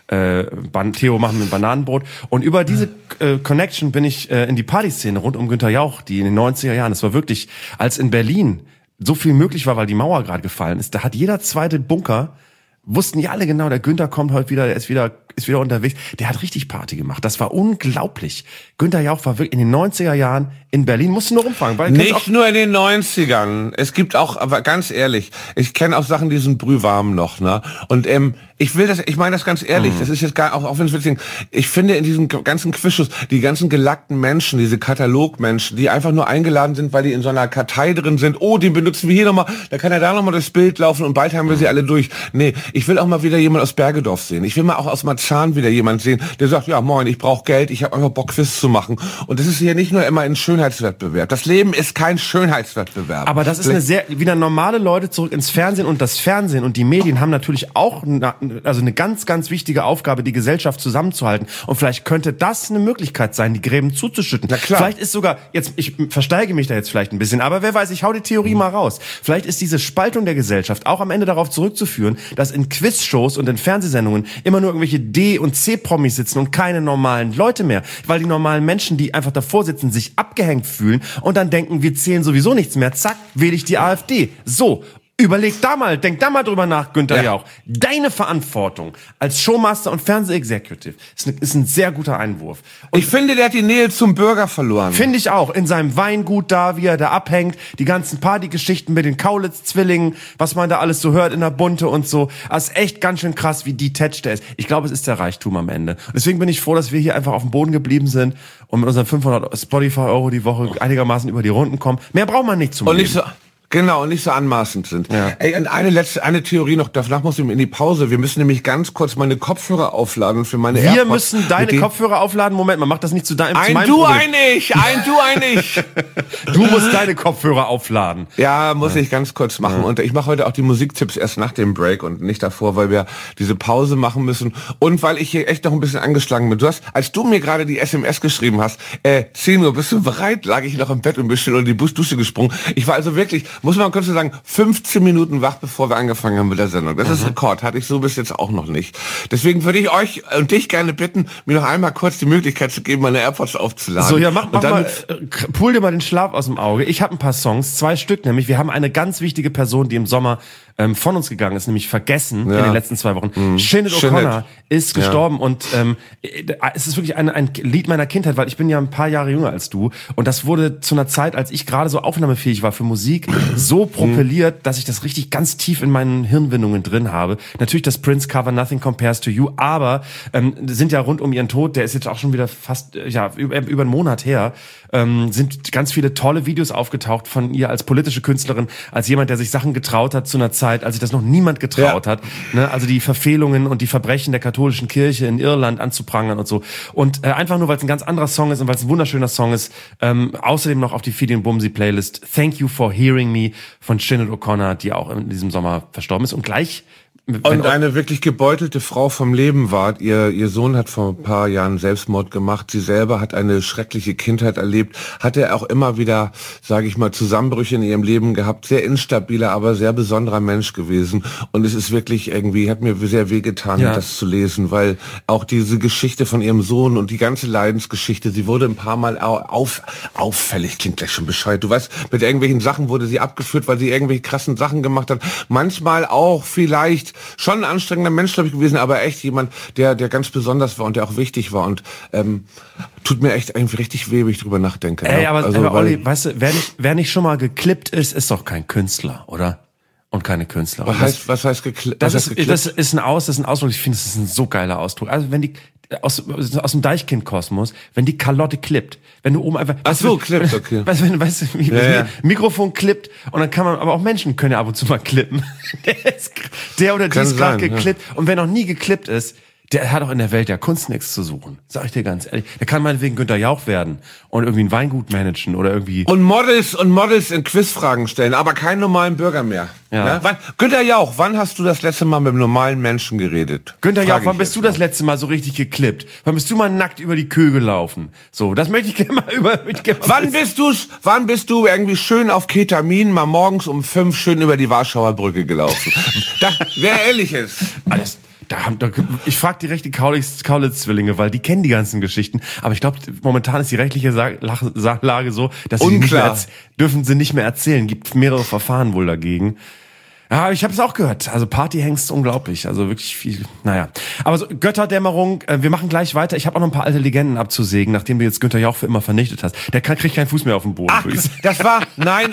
äh, Ban- Theo machen mit Bananenbrot. Und über diese äh, Connection bin ich äh, in die Partyszene rund um Günther Jauch, die in den neunziger Jahren, das war wirklich, als in Berlin so viel möglich war, weil die Mauer gerade gefallen ist, da hat jeder zweite Bunker, wussten ja alle genau, der Günther kommt heute wieder, der ist wieder, ist wieder unterwegs. Der hat richtig Party gemacht. Das war unglaublich. Günther Jauch war wirklich in den neunziger Jahren in Berlin. Musst du nur rumfragen. Weil nicht nur in den neunzigern. Es gibt auch, aber ganz ehrlich, ich kenne auch Sachen, die sind brühwarm noch, ne? Und ähm, ich will das, ich meine das ganz ehrlich, mhm. das ist jetzt gar, auch, auch wenn es witzig ist, ich finde in diesem ganzen Quizschuss, die ganzen gelackten Menschen, diese Katalogmenschen, die einfach nur eingeladen sind, weil die in so einer Kartei drin sind, oh, den benutzen wir hier nochmal, da kann er da nochmal das Bild laufen und bald haben wir sie alle durch. Nee, ich will auch mal wieder jemand aus Bergedorf sehen. Ich will mal auch aus Marzahn wieder jemand sehen, der sagt, ja moin, ich brauche Geld, ich habe einfach Bock, Quiz zu machen. Und das ist hier nicht nur immer ein Schönheitswettbewerb. Das Leben ist kein Schönheitswettbewerb. Aber das ist eine sehr, wieder normale Leute zurück ins Fernsehen, und das Fernsehen und die Medien haben natürlich auch eine, also eine ganz, ganz wichtige Aufgabe, die Gesellschaft zusammenzuhalten. Und vielleicht könnte das eine Möglichkeit sein, die Gräben zuzuschütten. Na klar. Vielleicht ist sogar, jetzt, ich versteige mich da jetzt vielleicht ein bisschen, aber wer weiß, ich hau die Theorie mhm. mal raus. Vielleicht ist diese Spaltung der Gesellschaft auch am Ende darauf zurückzuführen, dass in Quizshows und in Fernsehsendungen immer nur irgendwelche D- und C-Promis sitzen und keine normalen Leute mehr. Weil die normalen Menschen, die einfach davor sitzen, sich abgehängt fühlen und dann denken, wir zählen sowieso nichts mehr. Zack, wähle ich die AfD. So. Überleg da mal, denk da mal drüber nach, Günther ja. Jauch. Deine Verantwortung als Showmaster und Fernseh-Executive ist, ne, ist ein sehr guter Einwurf. Und ich finde, der hat die Nähe zum Bürger verloren. Finde ich auch. In seinem Weingut da, wie er da abhängt, die ganzen Partygeschichten mit den Kaulitz-Zwillingen, was man da alles so hört in der Bunte und so. Das ist echt ganz schön krass, wie detached der ist. Ich glaube, es ist der Reichtum am Ende. Und deswegen bin ich froh, dass wir hier einfach auf dem Boden geblieben sind und mit unseren fünfhundert Spotify-Euro die Woche einigermaßen über die Runden kommen. Mehr braucht man nicht zum Und Leben. nicht so Genau, und nicht so anmaßend sind. Ja. Ey, und eine letzte, eine Theorie noch, danach muss ich in die Pause. Wir müssen nämlich ganz kurz meine Kopfhörer aufladen für meine Wir AirPods. müssen deine Kopfhörer aufladen. Moment, man macht das nicht zu deinem, zu Ein meinem Du, Problem. ein Ich, ein Du, ein Ich. Du musst deine Kopfhörer aufladen. Ja, muss ich ganz kurz machen. Und ich mache heute auch die Musiktipps erst nach dem Break und nicht davor, weil wir diese Pause machen müssen. Und weil ich hier echt noch ein bisschen angeschlagen bin. Du hast, als du mir gerade die S M S geschrieben hast, äh, zehn Uhr, bist du bereit? Lag ich noch im Bett und bin schon unter die Dusche gesprungen. Ich war also wirklich, muss man kurz sagen, fünfzehn Minuten wach, bevor wir angefangen haben mit der Sendung. Das mhm. ist Rekord, hatte ich so bis jetzt auch noch nicht. Deswegen würde ich euch und dich gerne bitten, mir noch einmal kurz die Möglichkeit zu geben, meine AirPods aufzuladen. So, ja, mach, mach und dann mal, äh, pull dir mal den Schlaf aus dem Auge. Ich habe ein paar Songs, zwei Stück nämlich. Wir haben eine ganz wichtige Person, die im Sommer ähm, von uns gegangen ist, nämlich vergessen ja. in den letzten zwei Wochen. Mhm. Sinead O'Connor ist gestorben ja. und ähm, es ist wirklich ein, ein Lied meiner Kindheit, weil ich bin ja ein paar Jahre jünger als du und das wurde zu einer Zeit, als ich gerade so aufnahmefähig war für Musik, so propelliert, dass ich das richtig ganz tief in meinen Hirnwindungen drin habe. Natürlich das Prince-Cover Nothing Compares to You, aber ähm, sind ja rund um ihren Tod, der ist jetzt auch schon wieder fast ja über, über einen Monat her, ähm, sind ganz viele tolle Videos aufgetaucht von ihr als politische Künstlerin, als jemand, der sich Sachen getraut hat zu einer Zeit, als sich das noch niemand getraut ja. hat. Ne? Also die Verfehlungen und die Verbrechen der katholischen Kirche in Irland anzuprangern und so. Und äh, einfach nur, weil es ein ganz anderer Song ist und weil es ein wunderschöner Song ist, ähm, außerdem noch auf die Fidi und Bumsi Playlist Thank You for Hearing Me von Sinead O'Connor, die auch in diesem Sommer verstorben ist. Und gleich Und eine wirklich gebeutelte Frau vom Leben war. Ihr, ihr Sohn hat vor ein paar Jahren Selbstmord gemacht. Sie selber hat eine schreckliche Kindheit erlebt. Hatte auch immer wieder, sage ich mal, Zusammenbrüche in ihrem Leben gehabt. Sehr instabiler, aber sehr besonderer Mensch gewesen. Und es ist wirklich irgendwie, hat mir sehr wehgetan, ja. das zu lesen, weil auch diese Geschichte von ihrem Sohn und die ganze Leidensgeschichte, sie wurde ein paar Mal auf, auffällig, klingt gleich schon bescheuert. Du weißt, mit irgendwelchen Sachen wurde sie abgeführt, weil sie irgendwelche krassen Sachen gemacht hat. Manchmal auch vielleicht schon ein anstrengender Mensch, glaube ich, gewesen, aber echt jemand, der der ganz besonders war und der auch wichtig war und ähm, tut mir echt irgendwie richtig weh, wenn ich drüber nachdenke. Ey, ja. aber, also, aber Olli, weißt du, wer nicht, wer nicht schon mal geklippt ist, ist doch kein Künstler, oder? Und keine Künstlerin. Was heißt, was heißt geklippt? Das, ist, das ist ein Aus, das ist ein Ausdruck, ich finde, das ist ein so geiler Ausdruck. Also wenn die, aus, aus dem Deichkind-Kosmos, wenn die Kalotte klippt, wenn du oben einfach... Ach so, klippt, okay. Weißt du, weißt du, wie, ja, ja. Mikrofon klippt und dann kann man, aber auch Menschen können ja ab und zu mal klippen. Der, ist, der oder die kann ist gerade sein, geklippt ja. und wer noch nie geklippt ist, der hat auch in der Welt der Kunst nichts zu suchen. Sag ich dir ganz ehrlich. Der kann meinetwegen Günther Jauch werden und irgendwie ein Weingut managen oder irgendwie... Und Models und Models in Quizfragen stellen, aber keinen normalen Bürger mehr. Ja. Ja? Wann, Günther Jauch, wann hast du das letzte Mal mit einem normalen Menschen geredet? Günther Frag Jauch, wann bist du das letzte Mal so richtig geklippt? Wann bist du mal nackt über die Köhe gelaufen? So, das möchte ich gerne mal über... Möchte ich gerne mal wann bist du, wann bist du irgendwie schön auf Ketamin mal morgens um fünf schön über die Warschauer Brücke gelaufen? Das, wer ehrlich ist. Alles... Da haben, da, ich frage die rechte Kaulitz-Zwillinge, weil die kennen die ganzen Geschichten. Aber ich glaube, momentan ist die rechtliche Sa- Lach- Lage so, dass sie die nicht mehr erz- dürfen sie nicht mehr erzählen. Gibt mehrere Verfahren wohl dagegen. Ja, ich habe es auch gehört. Also Partyhengst unglaublich. Also wirklich viel. Naja. Aber so, Götterdämmerung, äh, wir machen gleich weiter. Ich habe auch noch ein paar alte Legenden abzusägen, nachdem du jetzt Günther Jauch für immer vernichtet hast. Der kann, kriegt keinen Fuß mehr auf den Boden. Ach, das war, nein.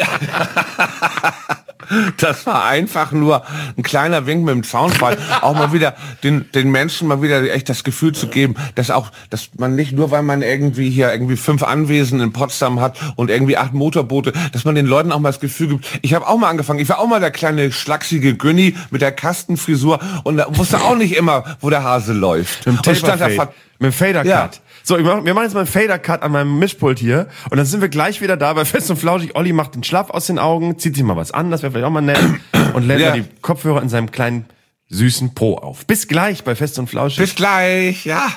Das war einfach nur ein kleiner Wink mit dem Zaunfall. Auch mal wieder den, den Menschen mal wieder echt das Gefühl zu geben, dass auch, dass man nicht nur, weil man irgendwie hier irgendwie fünf Anwesen in Potsdam hat und irgendwie acht Motorboote, dass man den Leuten auch mal das Gefühl gibt, ich habe auch mal angefangen, ich war auch mal der kleine schlachsige Günni mit der Kastenfrisur und da wusste auch nicht immer, wo der Hase läuft. Mit dem Taper-Fade. Mit dem Fader-Cut. Ja. So, wir machen jetzt mal einen Fader-Cut an meinem Mischpult hier und dann sind wir gleich wieder da bei Fest und Flauschig. Olli macht den Schlaf aus den Augen, zieht sich mal was an, das wäre vielleicht auch mal nett und lädt Ja. mal die Kopfhörer in seinem kleinen süßen Po auf. Bis gleich bei Fest und Flauschig. Bis gleich, ja.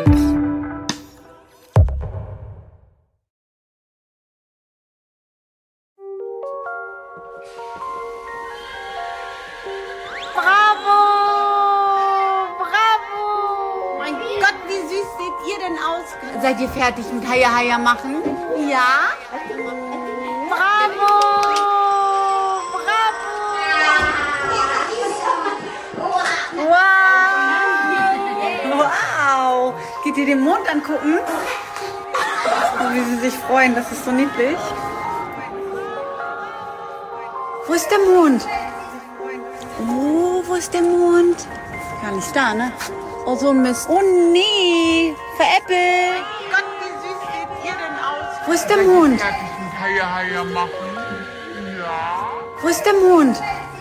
Bravo! Bravo! Mein Gott, wie süß seht ihr denn aus? Seid ihr fertig mit Haya Haya machen? Ja? Bravo! Bravo! Wow! Wow! Geht ihr den Mond angucken? Oh, wie sie sich freuen, das ist so niedlich. Wo ist der Mond? Oh, wo ist der Mond? Gar nicht da, ne? Oh, so ein Mist. Oh, nee. Veräppelt. Gott, wie süß seht ihr denn aus? Wo ist der Mond? Wo ist der Mond?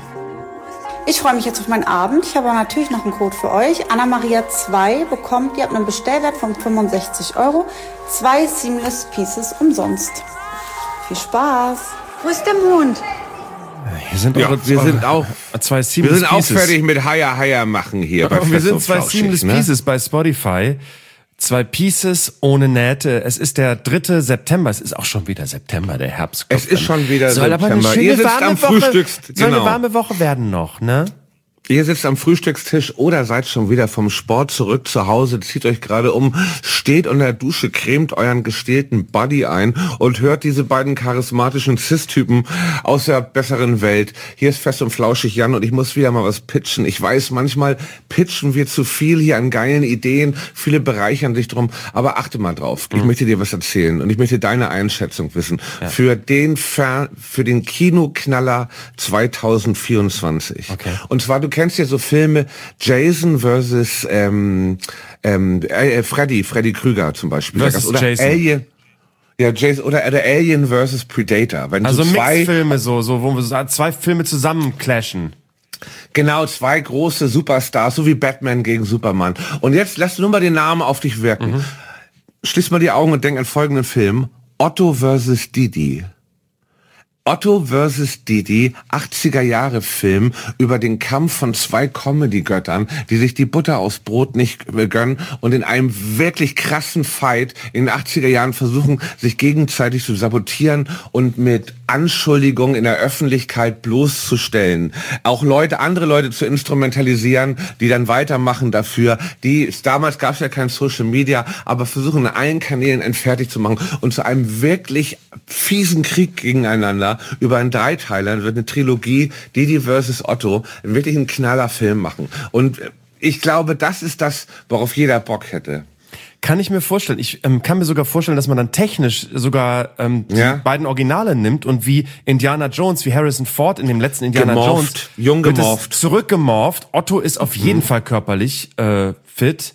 Ich freue mich jetzt auf meinen Abend. Ich habe aber natürlich noch einen Code für euch. Anna Maria zwei bekommt, ihr habt einen Bestellwert von fünfundsechzig Euro, zwei Seamless Pieces umsonst. Viel Spaß. Wo ist der Mond? Hier sind Ja, eure, wir eure, sind auch, zwei wir Seamless sind auch Pieces. fertig mit Haya Haya machen hier bei Und wir Fest sind und zwei Flauschig, Seamless ne? Pieces bei Spotify. Zwei Pieces ohne Nähte. Es ist der dritte September. Es ist auch schon wieder September, der Herbst kommt Es ist dann. schon wieder Soll aber eine September. schöne Ihr sitzt warme am Woche, Frühstücks- soll eine genau. warme Woche werden noch, ne? Ihr sitzt am Frühstückstisch oder seid schon wieder vom Sport zurück zu Hause, zieht euch gerade um, steht unter der Dusche, cremt euren gestählten Body ein und hört diese beiden charismatischen Cis-Typen aus der besseren Welt. Hier ist Fest und Flauschig Jan und ich muss wieder mal was pitchen. Ich weiß, manchmal pitchen wir zu viel hier an geilen Ideen, viele bereichern sich drum, aber achte mal drauf. Ich mhm. möchte dir was erzählen und ich möchte deine Einschätzung wissen. Ja. Für den Fer- für den Kinoknaller zwanzig vierundzwanzig. Okay. Und zwar, du kennst ja so Filme, Jason versus ähm, ähm, äh, Freddy, Freddy Krüger zum Beispiel. Versus oder Jason. Alien. Ja, Jason, oder der Alien versus Predator. Wenn Also du zwei, Mixfilme so, so, wo wir so zwei Filme zusammen clashen. Genau, zwei große Superstars, so wie Batman gegen Superman. Und jetzt lass nur mal den Namen auf dich wirken. Mhm. Schließ mal die Augen und denk an folgenden Film. Otto versus Didi. Otto versus Didi, achtziger Jahre Film über den Kampf von zwei Comedy-Göttern, die sich die Butter aus Brot nicht gönnen und in einem wirklich krassen Fight in den achtziger Jahren versuchen, sich gegenseitig zu sabotieren und mit Anschuldigungen in der Öffentlichkeit bloßzustellen. Auch Leute, andere Leute zu instrumentalisieren, die dann weitermachen dafür. Die, damals gab es ja kein Social Media, aber versuchen in allen Kanälen entfertigt zu machen und zu einem wirklich fiesen Krieg gegeneinander über einen Dreiteiler, wird eine Trilogie, Didi versus Otto, wirklich einen Knallerfilm machen. Und ich glaube, das ist das, worauf jeder Bock hätte. Kann ich mir vorstellen. Ich ähm, kann mir sogar vorstellen, dass man dann technisch sogar ähm, die Ja. beiden Originale nimmt und wie Indiana Jones, wie Harrison Ford in dem letzten Indiana Gemorpht, Jones jung wird es gemorpht. zurückgemorpht. Otto ist auf jeden Fall körperlich äh, fit.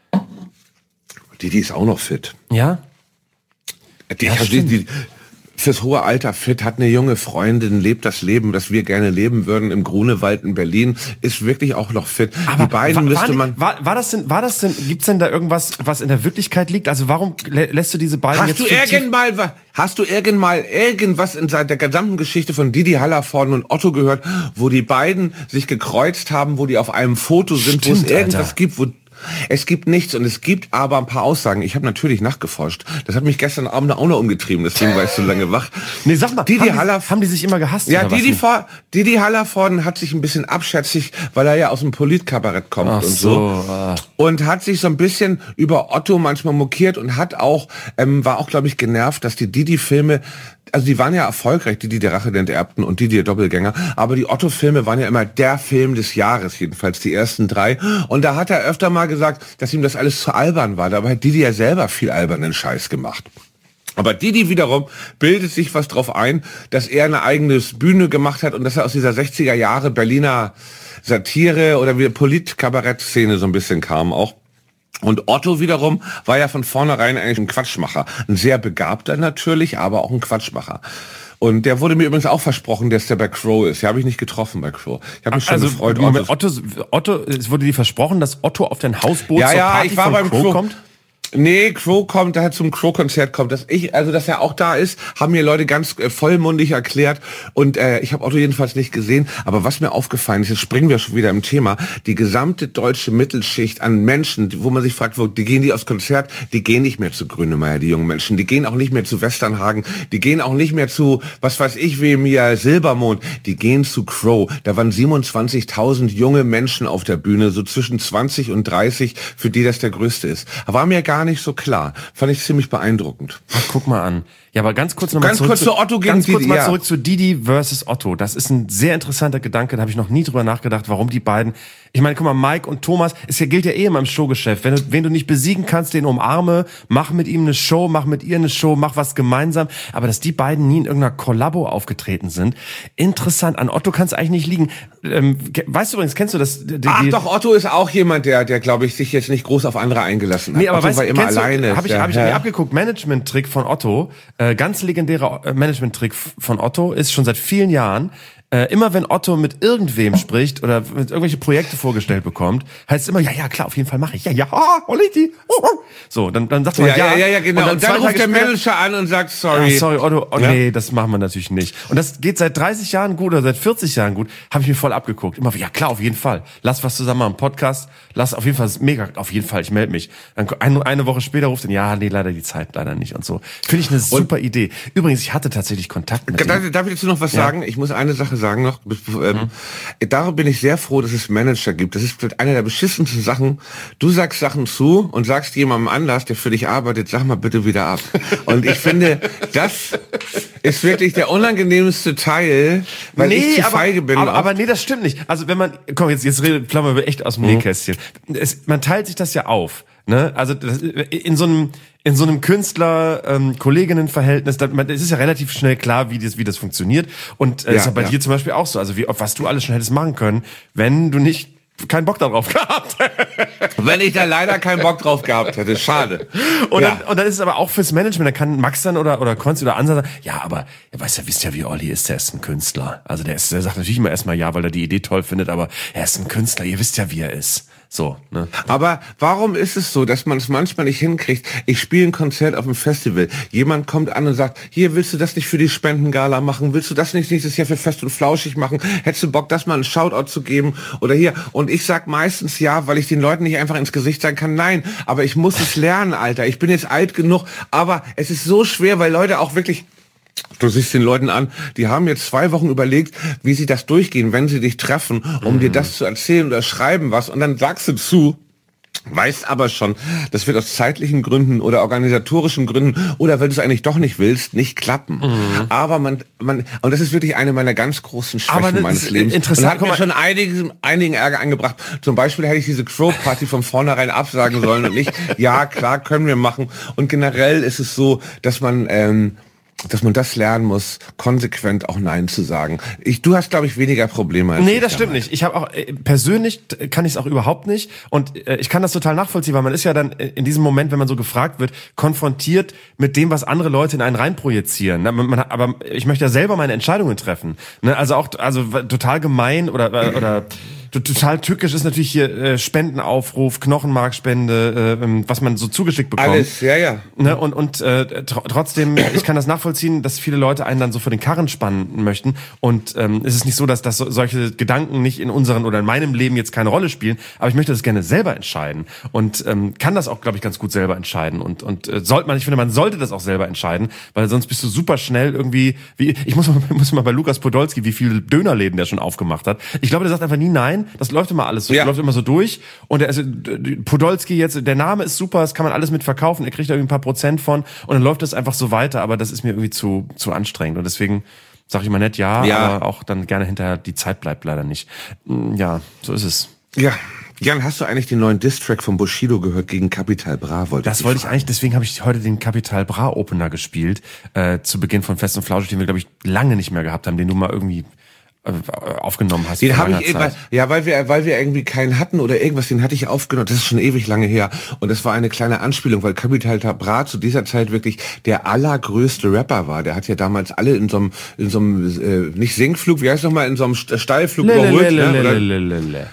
Didi ist auch noch fit. Ja. Die, Ja, die, stimmt. die, fürs hohe Alter fit, hat eine junge Freundin, lebt das Leben, das wir gerne leben würden im Grunewald in Berlin, ist wirklich auch noch fit. Aber die beiden war, müsste war, man... War, war das denn, war das denn, gibt's denn da irgendwas, was in der Wirklichkeit liegt? Also warum lä lässt du diese beiden Hast jetzt du fiktiv- irgend mal, wa- hast du irgend mal irgendwas in der gesamten Geschichte von Didi Hallervorden und Otto gehört, wo die beiden sich gekreuzt haben, wo die auf einem Foto sind, wo Stimmt, es irgendwas Alter. gibt, wo, Es gibt nichts und es gibt aber ein paar Aussagen. Ich habe natürlich nachgeforscht. Das hat mich gestern Abend auch noch umgetrieben, deswegen war ich so lange wach. Nee, sag mal, Didi haben, die, Hallerv- haben die sich immer gehasst? Ja, oder was? Didi, vor, Didi Hallervorden hat sich ein bisschen abschätzig, weil er ja aus dem Politkabarett kommt Ach und so. so, ah. Und hat sich so ein bisschen über Otto manchmal mokiert und hat auch, ähm, war auch, glaube ich, genervt, dass die Didi-Filme, also die waren ja erfolgreich, Didi der Rache der Enterbten und Didi der Doppelgänger, aber die Otto-Filme waren ja immer der Film des Jahres, jedenfalls die ersten drei. Und da hat er öfter mal gesagt, dass ihm das alles zu albern war. Dabei hat Didi ja selber viel albernen Scheiß gemacht. Aber Didi wiederum bildet sich was drauf ein, dass er eine eigene Bühne gemacht hat und dass er aus dieser sechziger Jahre Berliner Satire oder wie Polit-Kabarett-Szene so ein bisschen kam auch. Und Otto wiederum war ja von vornherein eigentlich ein Quatschmacher. Ein sehr begabter natürlich, aber auch ein Quatschmacher. Und der wurde mir übrigens auch versprochen, dass der bei Crow ist. Ja, habe ich nicht getroffen bei Crow. Ich habe mich schon Also, gefreut. Moment, Otto, Otto, es wurde dir versprochen, dass Otto auf dein Hausboot Ja, zur ja, Party ich war von beim Crow Crow. kommt? Nee, Crow kommt, da zum Crow-Konzert kommt. Dass ich, also dass er auch da ist, haben mir Leute ganz äh, vollmundig erklärt. Und äh, ich habe Otto jedenfalls nicht gesehen. Aber was mir aufgefallen ist, jetzt springen wir schon wieder im Thema, die gesamte deutsche Mittelschicht an Menschen, wo man sich fragt, wo die gehen die aufs Konzert, die gehen nicht mehr zu Grönemeyer, die jungen Menschen. Die gehen auch nicht mehr zu Westernhagen. Die gehen auch nicht mehr zu, was weiß ich wem hier, Silbermond. Die gehen zu Crow. Da waren siebenundzwanzigtausend junge Menschen auf der Bühne, so zwischen zwanzig und dreißig, für die das der größte ist. War mir gar nicht so klar. Fand ich ziemlich beeindruckend. Ach, guck mal an. Ja, aber ganz kurz nochmal Ganz zurück kurz zu Otto gegen ganz kurz Didi, mal ja. zurück zu Didi versus Otto. Das ist ein sehr interessanter Gedanke, da habe ich noch nie drüber nachgedacht, warum die beiden. Ich meine, guck mal, Mike und Thomas, es gilt ja eh immer im Showgeschäft. Wenn du, wen du nicht besiegen kannst, den umarme, mach mit ihm eine Show, mach mit ihr eine Show, mach was gemeinsam. Aber dass die beiden nie in irgendeiner Kollabo aufgetreten sind, interessant. An Otto kann es eigentlich nicht liegen. Ähm, weißt du übrigens, kennst du das? Die, Ach die, doch, Otto ist auch jemand, der, der glaube ich, sich jetzt nicht groß auf andere eingelassen hat. Nee, aber Otto weißt, war immer kennst alleine. Du, hab ich, ja, hab ich ja. mir abgeguckt, Management-Trick von Otto, äh, ganz legendärer äh, Management-Trick von Otto, ist schon seit vielen Jahren, äh, immer wenn Otto mit irgendwem spricht oder mit irgendwelche Projekte vorgestellt bekommt, heißt es immer, ja, ja, klar, auf jeden Fall mache ich, ja, ja, ah, Oliti, oh, oh. So, dann, dann sagt man, Ja, ja, ja, ja, ja, genau. Und dann, Und dann zwei ruft Tage der später, Manager an und sagt, sorry. Ah, sorry, Otto, oh, Ja. nee, das machen wir natürlich nicht. Und das geht seit dreißig Jahren gut oder seit vierzig Jahren gut, habe ich mir voll abgeguckt. Immer, ja klar, auf jeden Fall. Lass was zusammen machen, Podcast, lass auf jeden Fall, das ist mega, auf jeden Fall, ich melde mich. Dann eine, eine Woche später ruft er, ja, nee, leider die Zeit, leider nicht und so. Finde ich eine super Idee. Übrigens, ich hatte tatsächlich Kontakt mit Darf, ihm. darf ich dazu noch was Ja. sagen? Ich muss eine Sache sagen noch. Ähm, Mhm. Darum bin ich sehr froh, dass es Manager gibt. Das ist vielleicht eine der beschissensten Sachen. Du sagst Sachen zu und sagst jemandem anders, der für dich arbeitet, sag mal bitte wieder ab. Und ich finde, das ist wirklich der unangenehmste Teil, weil ich zu aber, feige bin. aber, auch. aber nee, das stimmt nicht. Also wenn man, komm, jetzt, jetzt redet, plaudern wir echt aus dem Nähkästchen. Es, man teilt sich das ja auf. Ne? Also das, in so einem in so einem Künstler-Kolleginnen-Verhältnis, ähm, es ist ja relativ schnell klar, wie das wie das funktioniert. Und äh, Ja, ist ja bei ja. dir zum Beispiel auch so. Also wie was du alles schon hättest machen können, wenn du nicht keinen Bock darauf gehabt hättest. Wenn ich da leider keinen Bock drauf gehabt hätte, schade. Und, Ja. dann, und dann ist es aber auch fürs Management, da kann Max dann oder, oder Konzi oder Ansa sagen, ja, aber ihr weißt ja, wisst ja, wie Olli ist, der ist ein Künstler. Also der, ist, der sagt natürlich immer erstmal ja, weil er die Idee toll findet, aber er ist ein Künstler, ihr wisst ja, wie er ist. So, ne? Aber warum ist es so, dass man es manchmal nicht hinkriegt? Ich spiele ein Konzert auf einem Festival. Jemand kommt an und sagt, hier, willst du das nicht für die Spendengala machen? Willst du das nicht nächstes Jahr für Fest und Flauschig machen? Hättest du Bock, das mal einen Shoutout zu geben? Oder hier. Und ich sag meistens ja, weil ich den Leuten nicht einfach ins Gesicht sagen kann, nein, aber ich muss es lernen, Alter. Ich bin jetzt alt genug. Aber es ist so schwer, weil Leute auch wirklich... Du siehst den Leuten an, die haben jetzt zwei Wochen überlegt, wie sie das durchgehen, wenn sie dich treffen, um mhm. dir das zu erzählen oder schreiben was. Und dann sagst du zu, weißt aber schon, das wird aus zeitlichen Gründen oder organisatorischen Gründen oder weil du es eigentlich doch nicht willst, nicht klappen. Mhm. Aber man, man, und das ist wirklich eine meiner ganz großen Schwächen aber meines Lebens. Interessant. Und hat mir schon einigen, einigen Ärger angebracht. Zum Beispiel hätte ich diese Crow-Party von vornherein absagen sollen und nicht, ja, klar, können wir machen. Und generell ist es so, dass man, ähm, dass man das lernen muss, konsequent auch Nein zu sagen. Ich, du hast, glaube ich, weniger Probleme als Nee, ich das stimmt damals. nicht. Ich habe auch äh, persönlich t- kann ich es auch überhaupt nicht und äh, ich kann das total nachvollziehen, weil man ist ja dann äh, in diesem Moment, wenn man so gefragt wird, konfrontiert mit dem, was andere Leute in einen reinprojizieren. Ne? Man, man, hat- aber ich möchte ja selber meine Entscheidungen treffen. Ne? Also auch also w- total gemein oder oder total tückisch ist natürlich hier äh, Spendenaufruf, Knochenmarkspende, äh, was man so zugeschickt bekommt. Alles, ja, ja. Ne? Und, und äh, tr- trotzdem, ich kann das nachvollziehen, dass viele Leute einen dann so vor den Karren spannen möchten. Und ähm, es ist nicht so, dass, dass so, solche Gedanken nicht in unseren oder in meinem Leben jetzt keine Rolle spielen, aber ich möchte das gerne selber entscheiden. Und ähm, kann das auch, glaube ich, ganz gut selber entscheiden. Und, und äh, sollte man, ich finde, man sollte das auch selber entscheiden, weil sonst bist du super schnell irgendwie, wie ich muss mal, muss mal bei Lukas Podolski, wie viele Dönerläden der schon aufgemacht hat. Ich glaube, der sagt einfach nie nein. Das läuft immer alles so, ja. läuft immer so durch. Und der, also, Podolski jetzt, der Name ist super, das kann man alles mit verkaufen. Er kriegt da irgendwie ein paar Prozent von und dann läuft das einfach so weiter. Aber das ist mir irgendwie zu zu anstrengend und deswegen sage ich immer nett ja, ja, aber auch dann gerne hinterher, die Zeit bleibt leider nicht. Ja, so ist es. Ja. Jan, hast du eigentlich den neuen Diss-Track von Bushido gehört gegen Capital Bra? Wollte das wollte ich eigentlich, deswegen habe ich heute den Capital Bra Opener gespielt, äh, zu Beginn von Fest und Flauschig, den wir, glaube ich, lange nicht mehr gehabt haben, den du mal irgendwie äh, aufgenommen hast. Den habe ich, weil, ja, weil wir, weil wir irgendwie keinen hatten oder irgendwas, den hatte ich aufgenommen, das ist schon ewig lange her. Und das war eine kleine Anspielung, weil Capital Bra zu dieser Zeit wirklich der allergrößte Rapper war. Der hat ja damals alle in so einem, in so einem, äh, nicht Sinkflug, wie heißt noch mal, in so einem Steilflug überholt, ne?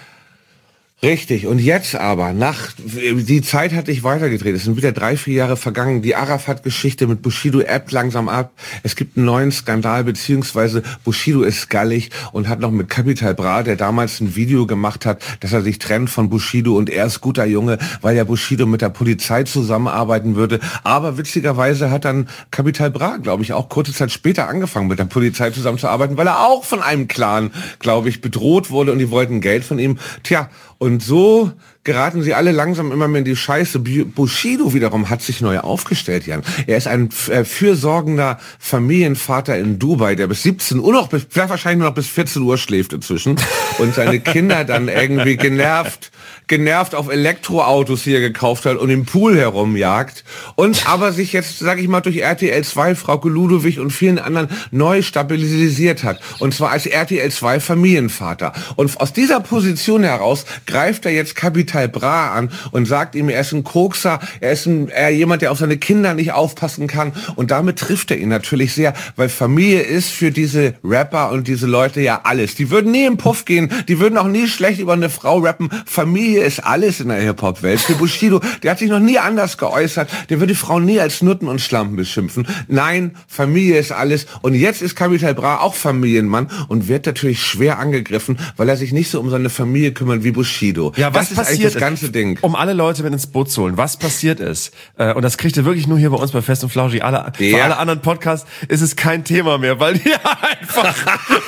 Richtig. Und jetzt aber, nach, die Zeit hat sich weitergedreht. Es sind wieder drei, vier Jahre vergangen. Die Arafat-Geschichte mit Bushido ebbt langsam ab. Es gibt einen neuen Skandal, beziehungsweise Bushido ist gallig und hat noch mit Capital Bra, der damals ein Video gemacht hat, dass er sich trennt von Bushido und er ist guter Junge, weil ja Bushido mit der Polizei zusammenarbeiten würde. Aber witzigerweise hat dann Capital Bra, glaube ich, auch kurze Zeit später angefangen, mit der Polizei zusammenzuarbeiten, weil er auch von einem Clan, glaube ich, bedroht wurde und die wollten Geld von ihm. Tja, und so geraten sie alle langsam immer mehr in die Scheiße. Bushido wiederum hat sich neu aufgestellt, Jan. Er ist ein äh, fürsorgender Familienvater in Dubai, der bis siebzehn Uhr noch, bis, vielleicht wahrscheinlich nur noch bis vierzehn Uhr schläft inzwischen und seine Kinder dann irgendwie genervt genervt auf Elektroautos hier gekauft hat und im Pool herumjagt und aber sich jetzt, sag ich mal, durch R T L zwei, Frauke Ludowig und vielen anderen neu stabilisiert hat. Und zwar als R T L zwei Familienvater. Und aus dieser Position heraus greift er jetzt Capital Bra an und sagt ihm, er ist ein Kokser, er ist ein, er jemand, der auf seine Kinder nicht aufpassen kann. Und damit trifft er ihn natürlich sehr, weil Familie ist für diese Rapper und diese Leute ja alles. Die würden nie im Puff gehen, die würden auch nie schlecht über eine Frau rappen. Familie ist alles in der Hip-Hop-Welt. Für Bushido, der hat sich noch nie anders geäußert, der würde Frauen nie als Nutten und Schlampen beschimpfen. Nein, Familie ist alles. Und jetzt ist Capital Bra auch Familienmann und wird natürlich schwer angegriffen, weil er sich nicht so um seine Familie kümmert wie Bushido. Ja, was das ist passiert eigentlich das ganze Ding. Um alle Leute mit ins Boot zu holen, was passiert ist, äh, und das kriegt ihr wirklich nur hier bei uns bei Fest und Flauschig, alle, ja. Für alle anderen Podcasts ist es kein Thema mehr, weil die einfach...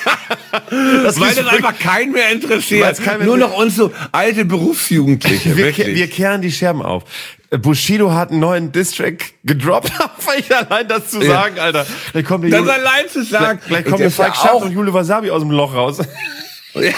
das weil das einfach keinen mehr interessiert. Kein mehr nur noch uns so alte Berufsjugendliche. wir, ke- wir kehren die Scherben auf. Bushido hat einen neuen Distrack gedroppt, weil ich allein das zu sagen, ja. Alter. Gleich kommt das Jule, allein zu sagen. Gleich, gleich kommt der Falk Schacht und Jule Wasabi aus dem Loch raus. Ja.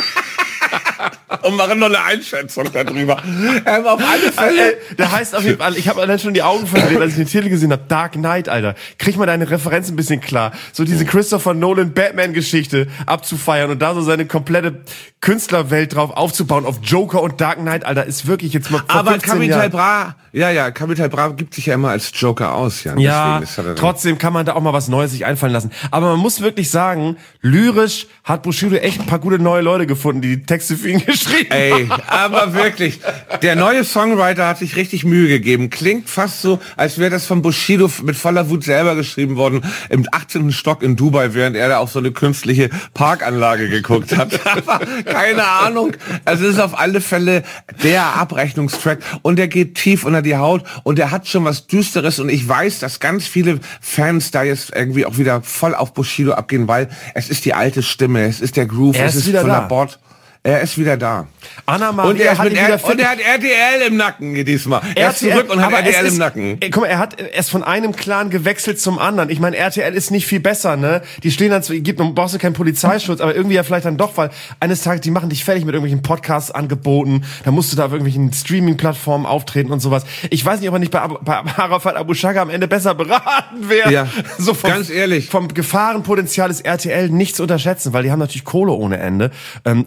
Und machen noch eine Einschätzung darüber. Ähm, auf alle Fälle. Äh, der heißt auf jeden Fall, ich habe allein schon die Augen verdreht, als ich den Titel gesehen habe. Dark Knight, Alter. Krieg mal deine Referenz ein bisschen klar. So diese Christopher Nolan Batman-Geschichte abzufeiern und da so seine komplette Künstlerwelt drauf aufzubauen auf Joker und Dark Knight, Alter, ist wirklich jetzt mal vor aber Capital Bra, ja, ja, Capital Bra gibt sich ja immer als Joker aus, Jan. Ja, trotzdem kann man da auch mal was Neues sich einfallen lassen. Aber man muss wirklich sagen, lyrisch hat Bushido echt ein paar gute neue Leute gefunden, die die Texte für ihn geschrieben Ey, aber wirklich, der neue Songwriter hat sich richtig Mühe gegeben. Klingt fast so, als wäre das von Bushido mit voller Wut selber geschrieben worden, im achtzehnten Stock in Dubai, während er da auf so eine künstliche Parkanlage geguckt hat. Aber keine Ahnung. Also es ist auf alle Fälle der Abrechnungstrack und der geht tief unter die Haut und der hat schon was Düsteres und ich weiß, dass ganz viele Fans da jetzt irgendwie auch wieder voll auf Bushido abgehen, weil es ist die alte Stimme, es ist der Groove, er es ist, ist wieder von da. der Bord. Er ist wieder da. Anna Maria und er, hat mit ihn wieder R- und er hat R T L im Nacken diesmal. Er ist zurück und hat R T L im Nacken. Ey, guck mal, er hat erst von einem Clan gewechselt zum anderen. Ich meine, R T L ist nicht viel besser, ne? Die stehen dann, gibt, du brauchst du keinen Polizeischutz, aber irgendwie ja vielleicht dann doch, weil eines Tages, die machen dich fertig mit irgendwelchen Podcasts angeboten, da musst du da auf irgendwelchen Streaming-Plattformen auftreten und sowas. Ich weiß nicht, ob er nicht bei, Ab- bei Arafat Abu Shaka am Ende besser beraten wäre. Ja, so vom, ganz ehrlich. Vom Gefahrenpotenzial ist R T L nicht zu unterschätzen, weil die haben natürlich Kohle ohne Ende. Ähm, ich meine, Arafat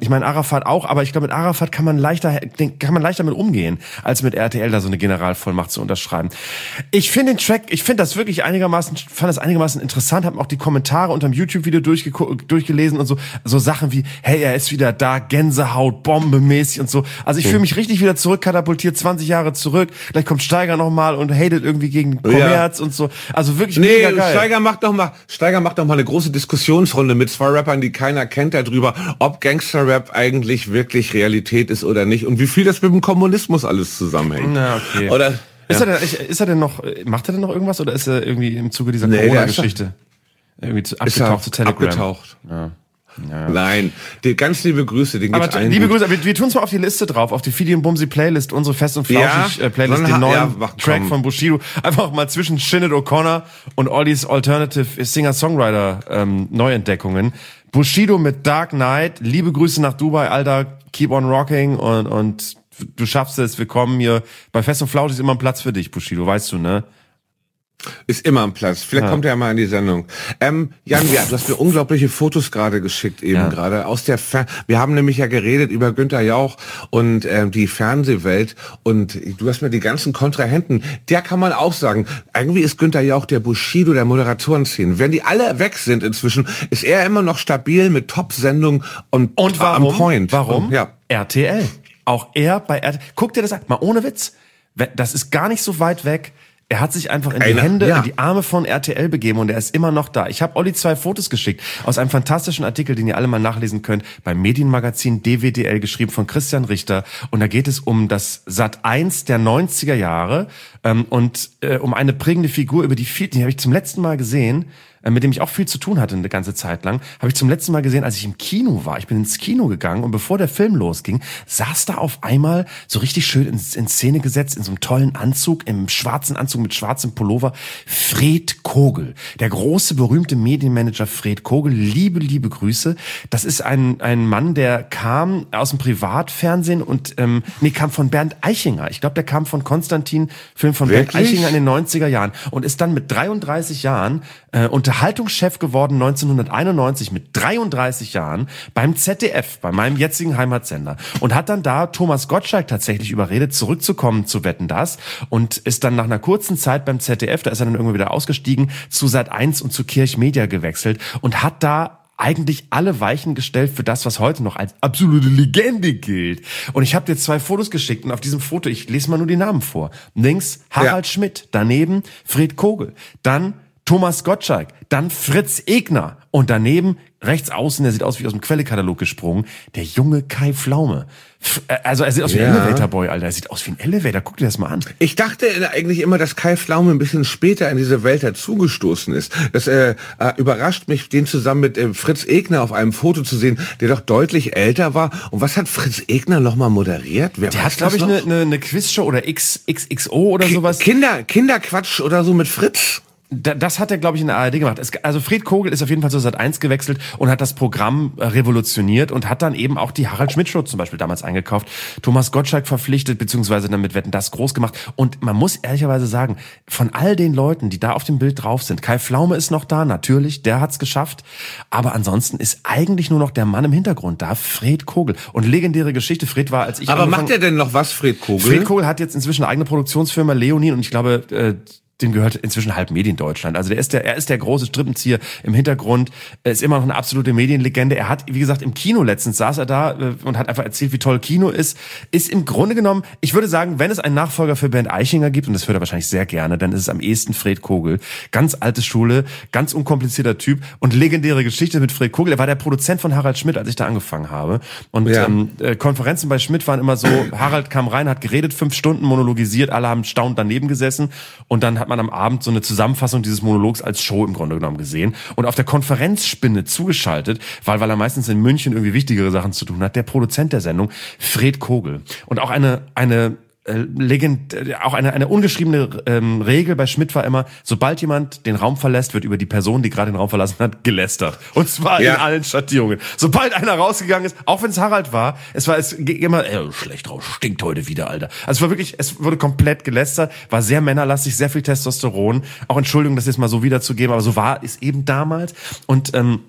Arafat auch, aber ich glaube, mit Arafat kann man leichter, kann man leichter mit umgehen, als mit R T L da so eine Generalvollmacht zu unterschreiben. Ich finde den Track, ich finde das wirklich einigermaßen, fand das einigermaßen interessant, habe auch die Kommentare unter dem YouTube-Video durchge- durchgelesen und so, so Sachen wie, hey, er ist wieder da, Gänsehaut, bombemäßig und so. Also ich fühle mich richtig wieder zurückkatapultiert, zwanzig Jahre zurück, gleich kommt Steiger nochmal und hatet irgendwie gegen Kommerz ja. und so. Also wirklich nee, mega geil. Steiger macht doch mal, Steiger macht doch mal eine große Diskussionsrunde mit zwei Rappern, die keiner kennt, darüber, ob Gangster-Rap eigentlich wirklich Realität ist oder nicht und wie viel das mit dem Kommunismus alles zusammenhängt. Na, okay. Oder, ist, ja. er denn, ist er denn noch, macht er denn noch irgendwas oder ist er irgendwie im Zuge dieser nee, Corona-Geschichte irgendwie zu, abgetaucht zu Telegram? Abgetaucht. Ja. Ja. Nein, die, ganz liebe Grüße, den geht's aber allen liebe gut. Grüße, wir, wir tun es mal auf die Liste drauf, auf die Fidi und Bumsi Playlist, unsere Fest und Flauschig ja, äh, Playlist, den ha- neuen ja, mach, Track komm. von Bushido, einfach mal zwischen Shinnet O'Connor und Ollies Alternative Singer-Songwriter ähm, Neuentdeckungen. Bushido mit Dark Knight, liebe Grüße nach Dubai, Alter, keep on rocking und und du schaffst es, wir kommen hier, bei Fest und Flauschig ist immer ein Platz für dich, Bushido, weißt du, ne? Ist immer ein Platz. Vielleicht Ja. kommt er ja mal in die Sendung. Ähm, Jan, ja, du hast mir unglaubliche Fotos gerade geschickt, eben Ja. gerade aus der Fer- Wir haben nämlich ja geredet über Günther Jauch und ähm, die Fernsehwelt und du hast mir die ganzen Kontrahenten. Der kann man auch sagen, irgendwie ist Günther Jauch der Bushido der Moderatorenszene. Wenn die alle weg sind inzwischen, ist er immer noch stabil mit Top-Sendungen und, Und warum? on point. Warum? Und, ja. R T L. Auch er bei R T L. Guck dir das an, mal ohne Witz. Das ist gar nicht so weit weg. Er hat sich einfach in die Eine- Hände, ja. in die Arme von R T L begeben und er ist immer noch da. Ich habe Olli zwei Fotos geschickt aus einem fantastischen Artikel, den ihr alle mal nachlesen könnt, beim Medienmagazin D W D L, geschrieben von Christian Richter. Und da geht es um das Sat eins der neunziger Jahre ähm, und äh, um eine prägende Figur, über die viel, die habe ich zum letzten Mal gesehen, äh, mit dem ich auch viel zu tun hatte eine ganze Zeit lang, habe ich zum letzten Mal gesehen, als ich im Kino war. Ich bin ins Kino gegangen und bevor der Film losging, saß da auf einmal so richtig schön in, in Szene gesetzt, in so einem tollen Anzug, im schwarzen Anzug mit schwarzem Pullover, Fred Kogel. Der große, berühmte Medienmanager Fred Kogel. Liebe, liebe Grüße. Das ist ein, ein Mann, der kam aus dem Privatfernsehen und, ähm, nee, kam von Bernd Eichinger. Ich glaube, der kam von Konstantin, Film von Bernd Wirklich? Eichinger in den neunziger Jahren und ist dann mit dreiunddreißig Jahren äh, Unterhaltungschef geworden neunzehnhunderteinundneunzig mit dreiunddreißig Jahren beim Z D F, bei meinem jetzigen Heimatsender und hat dann da Thomas Gottschalk tatsächlich überredet, zurückzukommen zu Wetten, dass und ist dann nach einer kurzen Zeit beim Z D F, da ist er dann irgendwie wieder ausgestiegen, zu Sat eins und zu Kirch Media gewechselt und hat da eigentlich alle Weichen gestellt für das, was heute noch als absolute Legende gilt. Und ich habe dir zwei Fotos geschickt und auf diesem Foto, ich lese mal nur die Namen vor. Links Harald Ja. Schmidt, daneben Fred Kogel, dann Thomas Gottschalk, dann Fritz Egner und daneben rechts außen, der sieht aus wie aus dem Quellekatalog gesprungen, der junge Kai Pflaume. F- äh, Also er sieht aus wie ein Ja. Elevator Boy, Alter. Er sieht aus wie ein Elevator. Guck dir das mal an. Ich dachte eigentlich immer, dass Kai Pflaume ein bisschen später in diese Welt dazugestoßen ist. Das äh, äh, überrascht mich, den zusammen mit äh, Fritz Egner auf einem Foto zu sehen, der doch deutlich älter war. Und was hat Fritz Egner nochmal moderiert? Wer Der weiß hat, glaube das ich, noch? eine ne, ne Quizshow oder X X X O oder Ki- sowas. Kinder, Kinderquatsch oder so mit Fritz? Da- Das hat er, glaube ich, in der A R D gemacht. Es, also Fred Kogel ist auf jeden Fall zu Sat eins gewechselt und hat das Programm äh, revolutioniert und hat dann eben auch die Harald Schmidt Show zum Beispiel damals eingekauft, Thomas Gottschalk verpflichtet, beziehungsweise dann mit Wetten, das groß gemacht. Und man muss ehrlicherweise sagen, von all den Leuten, die da auf dem Bild drauf sind, Kai Pflaume ist noch da, natürlich, der hat's geschafft. Aber ansonsten ist eigentlich nur noch der Mann im Hintergrund da, Fred Kogel. Und legendäre Geschichte, Fred war, als ich Aber angefangen- macht er denn noch was, Fred Kogel? Fred Kogel hat jetzt inzwischen eine eigene Produktionsfirma, Leonin, und ich glaube, äh, dem gehört inzwischen halb Mediendeutschland. Also der ist der, er ist der große Strippenzieher im Hintergrund. Er ist immer noch eine absolute Medienlegende. Er hat, wie gesagt, im Kino letztens saß er da äh, und hat einfach erzählt, wie toll Kino ist. Ist im Grunde genommen, ich würde sagen, wenn es einen Nachfolger für Bernd Eichinger gibt, und das hört er wahrscheinlich sehr gerne, dann ist es am ehesten Fred Kogel. Ganz alte Schule, ganz unkomplizierter Typ und legendäre Geschichte mit Fred Kogel. Er war der Produzent von Harald Schmidt, als ich da angefangen habe. Und Ja. ähm, äh, Konferenzen bei Schmidt waren immer so, Harald kam rein, hat geredet, fünf Stunden monologisiert, alle haben staunend daneben gesessen und dann hat man am Abend so eine Zusammenfassung dieses Monologs als Show im Grunde genommen gesehen und auf der Konferenzspinne zugeschaltet, weil, weil er meistens in München irgendwie wichtigere Sachen zu tun hat, der Produzent der Sendung, Fred Kogel. Und auch eine, eine äh, Legend, äh, auch eine, eine ungeschriebene ähm, Regel bei Schmidt war immer, sobald jemand den Raum verlässt, wird über die Person, die gerade den Raum verlassen hat, gelästert. Und zwar Ja. in allen Schattierungen. Sobald einer rausgegangen ist, auch wenn es Harald war, es war es ging immer, ey, schlecht raus, stinkt heute wieder, Alter. Also es war wirklich, es wurde komplett gelästert, war sehr männerlastig, sehr viel Testosteron. Auch Entschuldigung, das jetzt mal so wiederzugeben, aber so war es eben damals. Und ähm,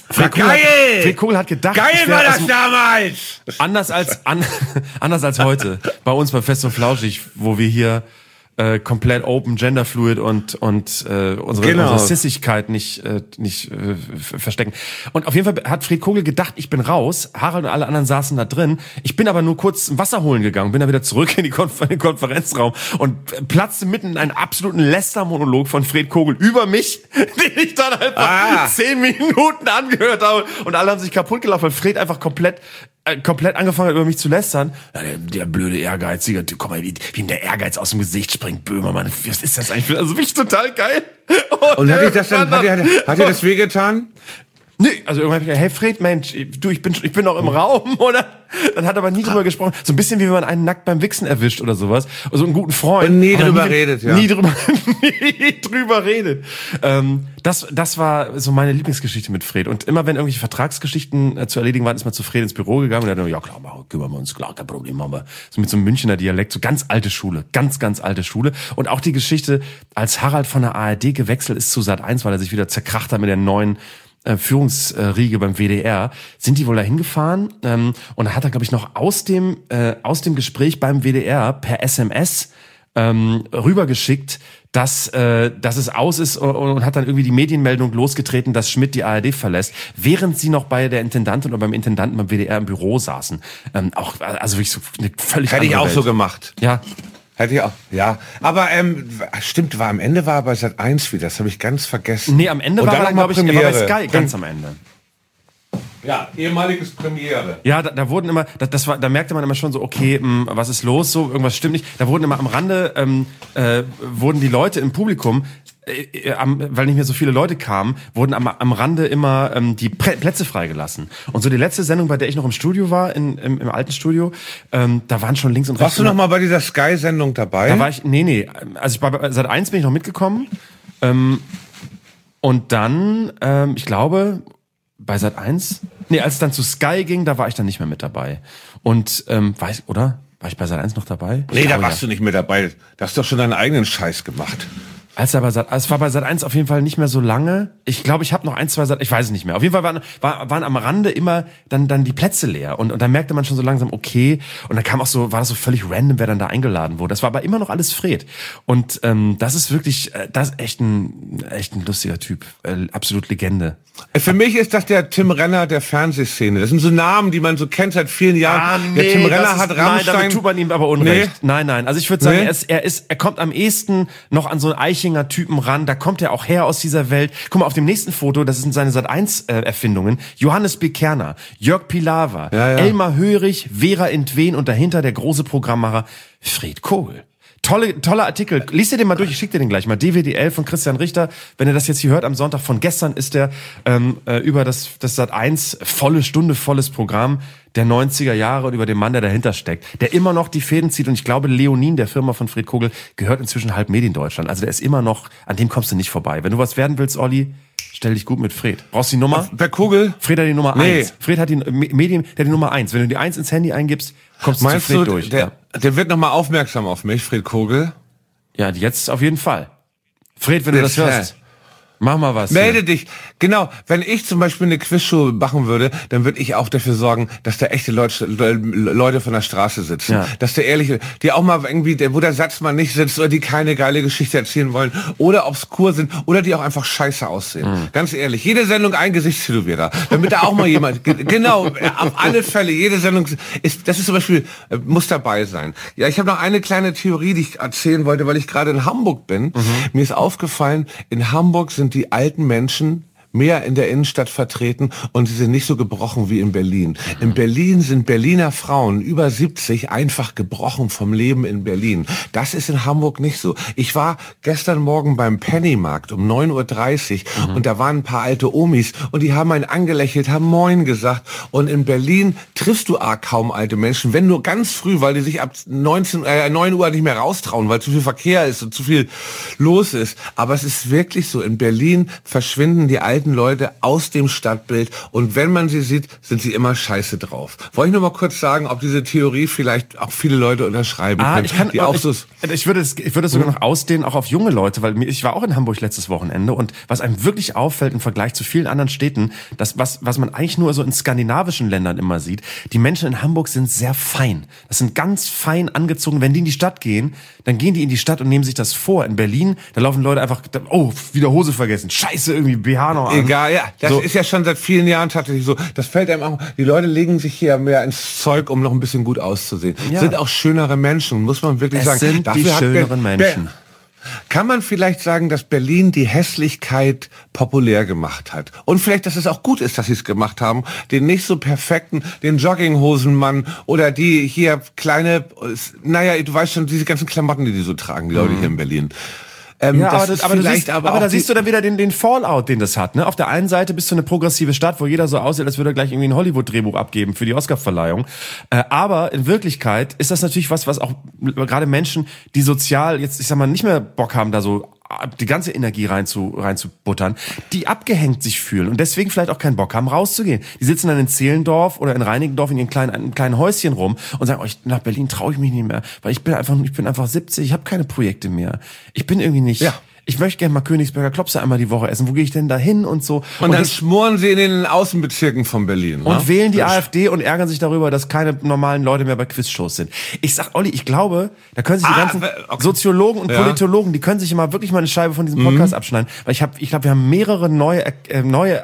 Fred Kogel, geil! Hat, Fred Kogel hat gedacht, Geil ich wär war aus das dem- damals! Anders als, an, anders als heute. Bei uns bei Fest und Flauschig, wo wir hier äh, komplett open, genderfluid und und äh, unsere, Genau. unsere Sissigkeit nicht äh, nicht äh, f- verstecken. Und auf jeden Fall hat Fred Kogel gedacht, ich bin raus. Harald und alle anderen saßen da drin. Ich bin aber nur kurz Wasser holen gegangen, bin dann wieder zurück in, die Konfer- in den Konferenzraum und platzte mitten in einen absoluten Lästermonolog von Fred Kogel über mich, den ich dann einfach Ah. zehn Minuten angehört habe. Und alle haben sich kaputt gelacht, weil Fred einfach komplett komplett angefangen hat, über mich zu lästern. Ja, der, der blöde Ehrgeizige, guck mal, wie, wie ihm der Ehrgeiz aus dem Gesicht springt, Böhmermann. Was ist das eigentlich? Also wirklich total geil. Und hat dir das dann, hat dir, hat dir das wehgetan? Nee, also irgendwann hab ich gesagt, hey Fred, Mensch, du, ich bin, ich bin noch im Raum, oder? Dann hat er aber nie drüber gesprochen. So ein bisschen wie wenn man einen nackt beim Wichsen erwischt oder sowas. Also einen guten Freund. Und nie aber drüber redet, ja. Nie drüber, nie drüber redet. Ähm, das, das war so meine Lieblingsgeschichte mit Fred. Und immer wenn irgendwelche Vertragsgeschichten äh, zu erledigen waren, ist man zu Fred ins Büro gegangen und er hat gesagt, ja klar, machen, kümmern wir uns, klar, kein Problem, machen wir. So mit so einem Münchner Dialekt, so ganz alte Schule, ganz, ganz alte Schule. Und auch die Geschichte, als Harald von der A R D gewechselt ist zu Sat eins, weil er sich wieder zerkracht hat mit der neuen Führungsriege beim W D R, sind die wohl da hingefahren ähm, und da hat er, glaube ich, noch aus dem äh, aus dem Gespräch beim W D R per S M S ähm, rübergeschickt, dass äh, dass es aus ist und, und hat dann irgendwie die Medienmeldung losgetreten, dass Schmidt die A R D verlässt, während sie noch bei der Intendantin oder beim Intendanten beim W D R im Büro saßen. Ähm, auch also wirklich so eine völlig Hätte ich andere auch Welt. so gemacht. Ja. Hätte ich auch, ja. Aber ähm, stimmt, war am Ende war er bei Sat eins wieder, das habe ich ganz vergessen. Nee, am Ende Und war dann er, noch mal glaube ich, er war bei Premiere. Sky, ganz am Ende. Ja, ehemaliges Premiere. Ja, da, da wurden immer, das, das war, da merkte man immer schon so, okay, mh, was ist los, so irgendwas stimmt nicht. Da wurden immer am Rande ähm, äh, wurden die Leute im Publikum, äh, äh, am, weil nicht mehr so viele Leute kamen, wurden am, am Rande immer ähm, die Prä- Plätze freigelassen. Und so die letzte Sendung, bei der ich noch im Studio war, in, im, im alten Studio, ähm, da waren schon links und rechts. Warst du noch mal bei dieser Sky-Sendung dabei? Da war ich, nee, nee, also ich war bei Sat eins bin ich noch mitgekommen. Ähm, und dann, ähm, ich glaube, bei Sat eins, nee, als es dann zu Sky ging, da war ich dann nicht mehr mit dabei. Und, ähm, weiß, oder? War ich bei Sat eins noch dabei? Ich Nee, da glaube, warst ja. du nicht mit dabei. Da hast du doch schon deinen eigenen Scheiß gemacht. Als er bei Sat, es war bei Sat eins auf jeden Fall nicht mehr so lange. Ich glaube, ich habe noch ein, zwei Sat, ich weiß es nicht mehr. Auf jeden Fall waren, war, waren am Rande immer dann dann die Plätze leer und, und dann merkte man schon so langsam, okay. Und dann kam auch so, war das so völlig random, wer dann da eingeladen wurde. Das war aber immer noch alles Fred. Und ähm, das ist wirklich, äh, das ist echt ein echt ein lustiger Typ, äh, absolut Legende. Für mich ist das der Tim Renner der Fernsehszene. Das sind so Namen, die man so kennt seit vielen Jahren. der Tim Renner das ist, hat nein, Rammstein... damit tut man ihm aber Unrecht. Nee. Nein, nein. Also ich würde sagen, Nee. er ist, er ist, er kommt am ehesten noch an so einen Eichinger Typen ran. Da kommt er auch her aus dieser Welt. Guck mal, auf dem nächsten Foto, das sind seine Sat eins äh, Erfindungen. Johannes B. Kerner, Jörg Pilawa, Ja, ja. Elmar Hörig, Vera Entwen und dahinter der große Programmmacher Fred Kogel. Tolle, toller Artikel. Lies dir den mal durch, ich schick dir den gleich mal. D W D L von Christian Richter. Wenn ihr das jetzt hier hört, am Sonntag von gestern ist der ähm, äh, über das, das Sat eins volle Stunde, volles Programm der neunziger Jahre und über den Mann, der dahinter steckt, der immer noch die Fäden zieht. Und ich glaube, Leonin, der Firma von Fred Kogel, gehört inzwischen halb Mediendeutschland. Also der ist immer noch, an dem kommst du nicht vorbei. Wenn du was werden willst, Olli, stell dich gut mit Fred. Brauchst du die Nummer? Bei Kugel? Fred hat die Nummer Nee. eins. Fred hat die Me- Medien, der hat die Nummer eins. Wenn du die eins ins Handy eingibst, kommst du Meinst zu Fred du, durch. der, Ja. der wird noch mal aufmerksam auf mich, Fred Kogel? Ja, jetzt auf jeden Fall. Fred, wenn du das Bitte. hörst, mach mal was. Melde hier. dich. Genau, wenn ich zum Beispiel eine Quizshow machen würde, dann würde ich auch dafür sorgen, dass da echte Leute, Leute von der Straße sitzen. Ja. Dass der ehrliche, die auch mal irgendwie, der- wo der Satz mal nicht sitzt oder die keine geile Geschichte erzählen wollen oder obskur sind oder die auch einfach scheiße aussehen. Mhm. Ganz ehrlich, jede Sendung ein Gesichtstätowierer, damit da auch mal jemand, ge- genau, auf alle Fälle, jede Sendung ist, das ist zum Beispiel, äh, muss dabei sein. Ja, ich habe noch eine kleine Theorie, die ich erzählen wollte, weil ich gerade in Hamburg bin. Mir ist aufgefallen, in Hamburg sind die alten Menschen mehr in der Innenstadt vertreten und sie sind nicht so gebrochen wie in Berlin. In Berlin sind Berliner Frauen über siebzig einfach gebrochen vom Leben in Berlin. Das ist in Hamburg nicht so. Ich war gestern Morgen beim Pennymarkt um neun Uhr dreißig Mhm. und da waren ein paar alte Omis und die haben einen angelächelt, haben Moin gesagt. Und in Berlin triffst du arg kaum alte Menschen, wenn nur ganz früh, weil die sich ab neunzehn, äh, neun Uhr nicht mehr raustrauen, weil zu viel Verkehr ist und zu viel los ist. Aber es ist wirklich so, in Berlin verschwinden die alten verschwinden Leute aus dem Stadtbild und wenn man sie sieht, sind sie immer scheiße drauf. Wollte ich nur mal kurz sagen, ob diese Theorie vielleicht auch viele Leute unterschreiben ah, können. Ich, kann, die auch ich, so ich würde es, ich würde es sogar noch ausdehnen, auch auf junge Leute, weil mir, ich war auch in Hamburg letztes Wochenende und was einem wirklich auffällt im Vergleich zu vielen anderen Städten, das was was man eigentlich nur so in skandinavischen Ländern immer sieht, die Menschen in Hamburg sind sehr fein. Das sind ganz fein angezogen. Wenn die in die Stadt gehen, dann gehen die in die Stadt und nehmen sich das vor. In Berlin, da laufen Leute einfach, oh, wieder Hose vergessen, scheiße, irgendwie B H noch an. Egal, ja, das so. ist ja schon seit vielen Jahren tatsächlich so. Das fällt einem auch, die Leute legen sich hier mehr ins Zeug, um noch ein bisschen gut auszusehen. Ja. Sind auch schönere Menschen, muss man wirklich Es sagen. sind Dafür die hat schöneren Ber- Menschen. Ber- Kann man vielleicht sagen, dass Berlin die Hässlichkeit populär gemacht hat? Und vielleicht, dass es auch gut ist, dass sie es gemacht haben. Den nicht so perfekten, den Jogginghosenmann oder die hier kleine, naja, du weißt schon, diese ganzen Klamotten, die die so tragen, die Leute hier in Berlin. Ähm, Ja, das aber, ist das, aber, du vielleicht siehst, aber aber auch da die- siehst du dann wieder den, den Fallout, den das hat. Ne? Auf der einen Seite bist du eine progressive Stadt, wo jeder so aussieht, als würde er gleich irgendwie ein Hollywood-Drehbuch abgeben für die Oscar-Verleihung. Äh, aber in Wirklichkeit ist das natürlich was, was auch gerade Menschen, die sozial jetzt, ich sag mal, nicht mehr Bock haben, da so die ganze Energie rein zu, rein zu buttern, die abgehängt sich fühlen und deswegen vielleicht auch keinen Bock haben, rauszugehen. Die sitzen dann in Zehlendorf oder in Reinickendorf in ihren kleinen, in kleinen Häuschen rum und sagen, oh, ich, nach Berlin traue ich mich nicht mehr, weil ich bin einfach, ich bin einfach siebzig, ich habe keine Projekte mehr. Ich bin irgendwie nicht... Ja. Ich möchte gerne mal Königsberger Klopse einmal die Woche essen. Wo gehe ich denn da hin und so? Und, dann das, schmoren sie in den Außenbezirken von Berlin. und ne? wählen die Das- AfD und ärgern sich darüber, dass keine normalen Leute mehr bei Quizshows sind. Ich sag, Olli, ich glaube, da können sich die Ah, ganzen okay. Soziologen und Ja. Politologen, die können sich immer wirklich mal eine Scheibe von diesem Podcast abschneiden. Weil ich habe, ich glaube, wir haben mehrere neue, äh, neue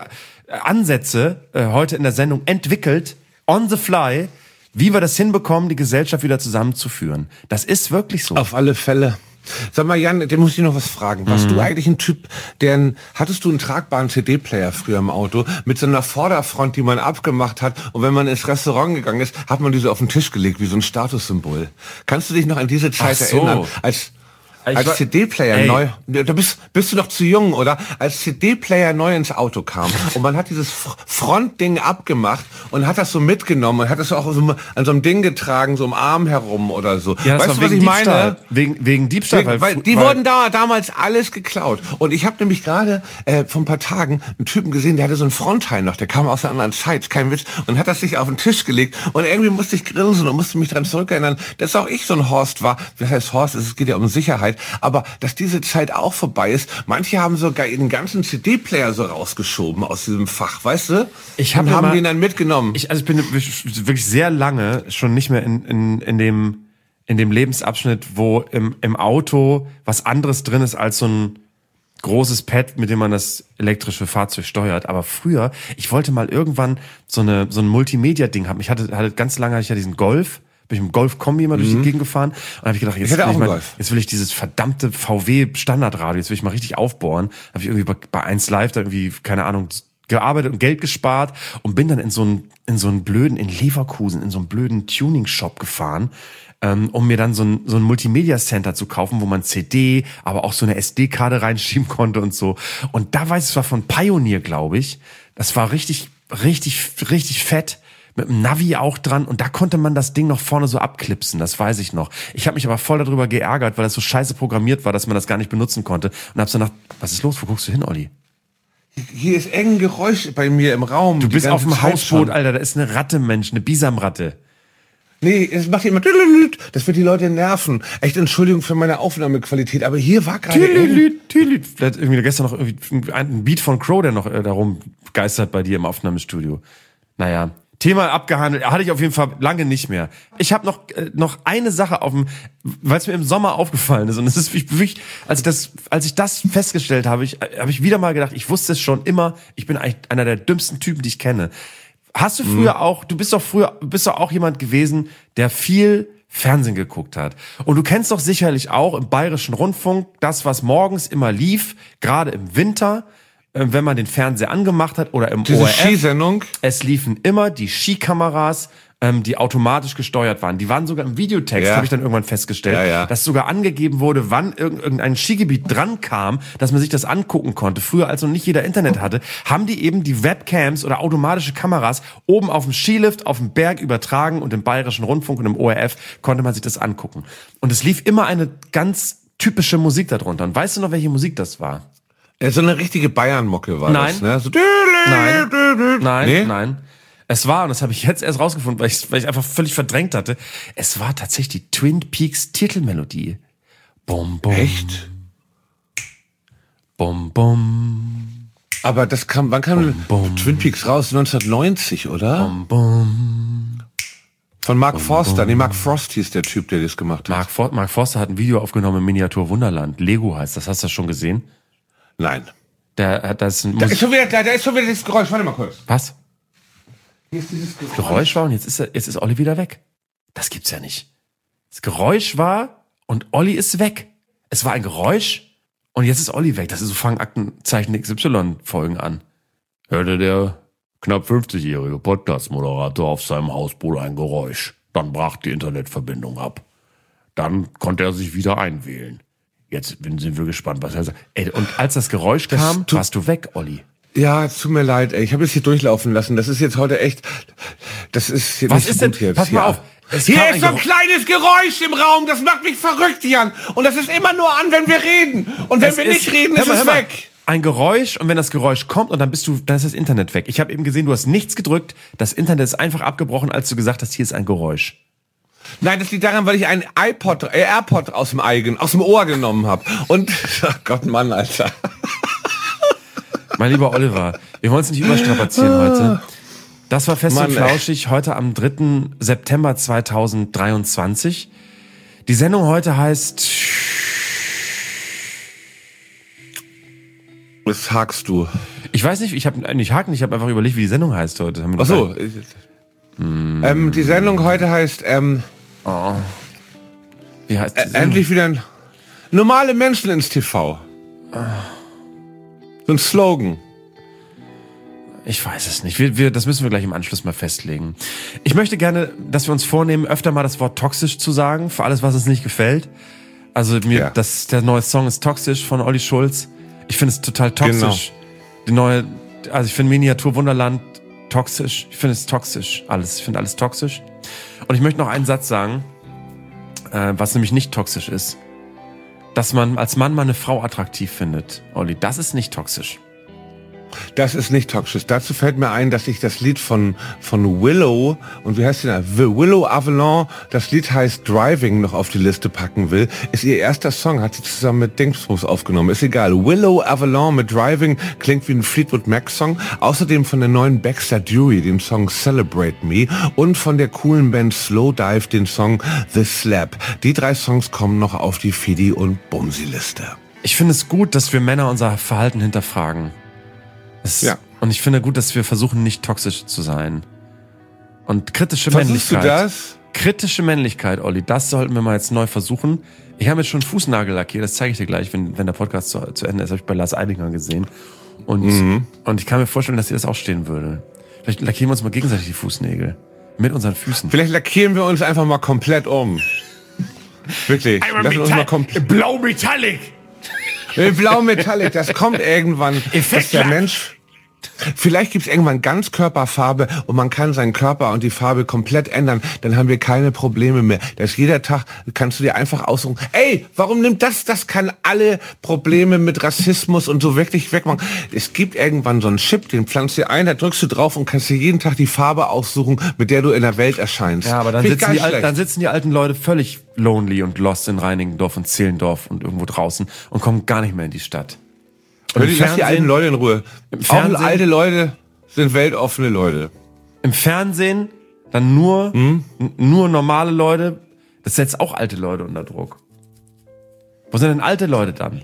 Ansätze äh, heute in der Sendung entwickelt, on the fly, wie wir das hinbekommen, die Gesellschaft wieder zusammenzuführen. Das ist wirklich so. Auf alle Fälle. Sag mal, Jan, den muss ich noch was fragen. Warst du eigentlich ein Typ, der ein, hattest du einen tragbaren C D-Player früher im Auto mit so einer Vorderfront, die man abgemacht hat und wenn man ins Restaurant gegangen ist, hat man diese auf den Tisch gelegt wie so ein Statussymbol. Kannst du dich noch an diese Zeit Ach so. erinnern? Als Ich als war- C D-Player Ey. neu, da bist, bist du noch zu jung, oder? Als C D-Player neu ins Auto kam und man hat dieses F- Frontding abgemacht und hat das so mitgenommen und hat das auch so an so einem Ding getragen, so im Arm herum oder so. Ja, das weißt du, war was wegen ich Diebstahl. meine? Wegen, wegen Diebstahl. Wegen, weil die weil, wurden da damals alles geklaut. Und ich habe nämlich gerade äh, vor ein paar Tagen einen Typen gesehen, der hatte so ein Frontteil noch, der kam aus einer anderen Zeit, kein Witz, und hat das sich auf den Tisch gelegt. Und irgendwie musste ich grinsen und musste mich daran zurückerinnern, dass auch ich so ein Horst war. Das heißt Horst, es geht ja um Sicherheit. Aber dass diese Zeit auch vorbei ist. Manche haben sogar ihren ganzen C D-Player so rausgeschoben aus diesem Fach, weißt du? Ich hab und mir haben mal- den dann mitgenommen. Ich, also ich bin wirklich sehr lange schon nicht mehr in, in, in dem in dem Lebensabschnitt, wo im, im Auto was anderes drin ist als so ein großes Pad, mit dem man das elektrische Fahrzeug steuert. Aber früher, ich wollte mal irgendwann so eine so ein Multimedia-Ding haben. Ich hatte, hatte ganz lange hatte ich ja diesen Golf, bin ich im Golf-Kombi immer durch die Gegend gefahren und habe ich gedacht, jetzt, Ich hatte will ich auch einen mal, Golf. jetzt will ich dieses verdammte V W-Standardradio, jetzt will ich mal richtig aufbohren. Habe ich irgendwie bei, bei eins Live da irgendwie, keine Ahnung, gearbeitet und Geld gespart und bin dann in so einen, in so einen blöden, in Leverkusen, in so einen blöden Tuning-Shop gefahren, ähm, um mir dann so ein, so ein Multimedia-Center zu kaufen, wo man C D, aber auch so eine S D-Karte reinschieben konnte und so. Und da weiß ich, es war von Pioneer, glaube ich. Das war richtig, richtig, richtig fett. Mit dem Navi auch dran und da konnte man das Ding noch vorne so abklipsen, das weiß ich noch. Ich habe mich aber voll darüber geärgert, weil das so scheiße programmiert war, dass man das gar nicht benutzen konnte und hab's danach, was ist los, wo guckst du hin, Olli? Hier ist eng Geräusch bei mir im Raum. Du die bist auf ganze dem Zeit Hausboot, schon. Alter, da ist eine Ratte, Mensch, eine Bisamratte. Nee, es macht immer das wird die Leute nerven. Echt Entschuldigung für meine Aufnahmequalität, aber hier war gerade eng. Tülülüt, tülülüt. Vielleicht irgendwie gestern noch irgendwie ein Beat von Crow, der noch äh, darum geistert bei dir im Aufnahmestudio. Naja, Thema abgehandelt, hatte ich auf jeden Fall lange nicht mehr. Ich habe noch äh, noch eine Sache auf dem, weil es mir im Sommer aufgefallen ist und es ist wirklich, als ich das, als ich das festgestellt habe, ich habe ich wieder mal gedacht, ich wusste es schon immer, ich bin eigentlich einer der dümmsten Typen, die ich kenne. Hast du früher auch, du bist doch früher, bist doch auch jemand gewesen, der viel Fernsehen geguckt hat. Und du kennst doch sicherlich auch im Bayerischen Rundfunk das, was morgens immer lief, gerade im Winter, äh, wenn man den Fernseher angemacht hat oder im Diese O R F. Skisendung. Es liefen immer die Skikameras, ähm, die automatisch gesteuert waren. Die waren sogar im Videotext, Ja. habe ich dann irgendwann festgestellt, Ja, ja. dass sogar angegeben wurde, wann irgend- irgendein Skigebiet dran kam, dass man sich das angucken konnte. Früher, als noch nicht jeder Internet hatte, haben die eben die Webcams oder automatische Kameras oben auf dem Skilift, auf dem Berg übertragen und im Bayerischen Rundfunk und im O R F konnte man sich das angucken. Und es lief immer eine ganz typische Musik darunter. Und weißt du noch, welche Musik das war? Ja, so eine richtige Bayern-Mucke war Nein. das, ne? So Nein, nein, Nee? nein. Es war, und das habe ich jetzt erst rausgefunden, weil ich, weil ich einfach völlig verdrängt hatte, es war tatsächlich die Twin Peaks Titelmelodie. Bum, bum. Echt? Bum, bum. Aber das kam, wann kam Bum, bum. Twin Peaks raus? neunzehnhundertneunzig, oder? Bum, bum. Von Mark Forster. Nee, Mark Frost hieß der Typ, der das gemacht hat. Mark, For- Mark Forster hat ein Video aufgenommen im Miniatur Wunderland. Lego heißt das. Hast du das schon gesehen? Nein. Der hat das ein Da Mus- ist schon wieder, da, da ist schon wieder das Geräusch. Warte mal kurz. Was? Hier ist dieses Geräusch. Geräusch war und jetzt ist er, jetzt ist Olli wieder weg. Das gibt's ja nicht. Das Geräusch war und Olli ist weg. Es war ein Geräusch und jetzt ist Olli weg. Das ist so fangen Aktenzeichen X Y-Folgen an. Hörte der knapp fünfzigjährige Podcast-Moderator auf seinem Hausboot ein Geräusch. Dann brach die Internetverbindung ab. Dann konnte er sich wieder einwählen. Jetzt sind wir gespannt, was er sagt. Ey, und als das Geräusch Das kam, tut- warst du weg, Olli. Ja, es tut mir leid, ey. Ich habe es hier durchlaufen lassen. Das ist jetzt heute echt, das ist hier Was nicht ist gut denn? jetzt. Pass mal ja. auf. Es Hier kam ist ein so ein Geräusch- kleines Geräusch im Raum. Das macht mich verrückt, Jan. Und das ist immer nur an, wenn wir reden. Und wenn Es wir ist- nicht reden, hör ist mal, es hör mal. weg. Ein Geräusch und wenn das Geräusch kommt und dann bist du, dann ist das Internet weg. Ich habe eben gesehen, du hast nichts gedrückt. Das Internet ist einfach abgebrochen, als du gesagt hast, hier ist ein Geräusch. Nein, das liegt daran, weil ich einen iPod, äh, AirPod aus dem Eigen, aus dem Ohr genommen habe. Und, ach Gott, Mann, Alter. Mein lieber Oliver, wir wollen uns nicht überstrapazieren heute. Das war Fest Mann, und ey. Flauschig heute am dritten September zweitausenddreiundzwanzig. Die Sendung heute heißt Was hakst du? Ich weiß nicht, ich habe nicht haken, ich habe einfach überlegt, wie die Sendung heißt heute. Haben wir Ach noch so. Ähm, die Sendung heute heißt, ähm, ein- Wie heißt die äh, Sendung? endlich wieder ein, normale Menschen ins T V. So ein Slogan. Ich weiß es nicht. Wir, wir, das müssen wir gleich im Anschluss mal festlegen. Ich möchte gerne, dass wir uns vornehmen, öfter mal das Wort toxisch zu sagen, für alles, was uns nicht gefällt. Also mir, Ja. das, der neue Song ist toxisch von Olli Schulz. Ich finde es total toxisch. Die neue, also ich finde Miniatur Wunderland toxisch. Ich finde es toxisch. Alles. Ich finde alles toxisch. Und ich möchte noch einen Satz sagen, äh, was nämlich nicht toxisch ist. Dass man als Mann mal eine Frau attraktiv findet. Olli, das ist nicht toxisch. Das ist nicht toxisch. Dazu fällt mir ein, dass ich das Lied von, von Willow, und wie heißt die da? Willow Avalon, das Lied heißt Driving, noch auf die Liste packen will. Ist ihr erster Song, hat sie zusammen mit Dingsbums aufgenommen. Ist egal. Willow Avalon mit Driving klingt wie ein Fleetwood Mac Song. Außerdem von der neuen Baxter Dury, dem Song Celebrate Me, und von der coolen Band Slowdive, den Song The Slap. Die drei Songs kommen noch auf die Fidi- und Bumsi-Liste. Ich finde es gut, dass wir Männer unser Verhalten hinterfragen. Es, Ja. Und ich finde gut, dass wir versuchen, nicht toxisch zu sein. Und kritische Versuchst du Männlichkeit. das? Kritische Männlichkeit, Olli, das sollten wir mal jetzt neu versuchen. Ich habe jetzt schon Fußnagel lackiert, das zeige ich dir gleich, wenn, wenn der Podcast zu, zu Ende ist. Habe ich bei Lars Eidinger gesehen. Und, Mhm. und ich kann mir vorstellen, dass dir das auch stehen würde. Vielleicht lackieren wir uns mal gegenseitig die Fußnägel. Mit unseren Füßen. Vielleicht lackieren wir uns einfach mal komplett um. Wirklich. Lassen uns mal komplett. Blau Metallic! Blau Metallic, das kommt irgendwann, dass der Effektlack. Mensch, vielleicht gibt's irgendwann Ganzkörperfarbe und man kann seinen Körper und die Farbe komplett ändern, dann haben wir keine Probleme mehr. Das ist jeder Tag, kannst du dir einfach aussuchen, ey, warum nimmt das, das kann alle Probleme mit Rassismus und so wirklich wegmachen. Es gibt irgendwann so einen Chip, den pflanzt du ein, da drückst du drauf und kannst dir jeden Tag die Farbe aussuchen, mit der du in der Welt erscheinst. Ja, aber dann Finde ich sitzen, gar die nicht Al- schlecht. dann sitzen die alten Leute völlig lonely und lost in Reinigendorf und Zehlendorf und irgendwo draußen und kommen gar nicht mehr in die Stadt. Und Hör im die- Lass die Fernsehen- alten Leute in Ruhe. im Auch Fernsehen- alte Leute sind weltoffene Leute. Im Fernsehen dann nur, Hm? n- nur normale Leute. Das setzt auch alte Leute unter Druck. Wo sind denn alte Leute dann?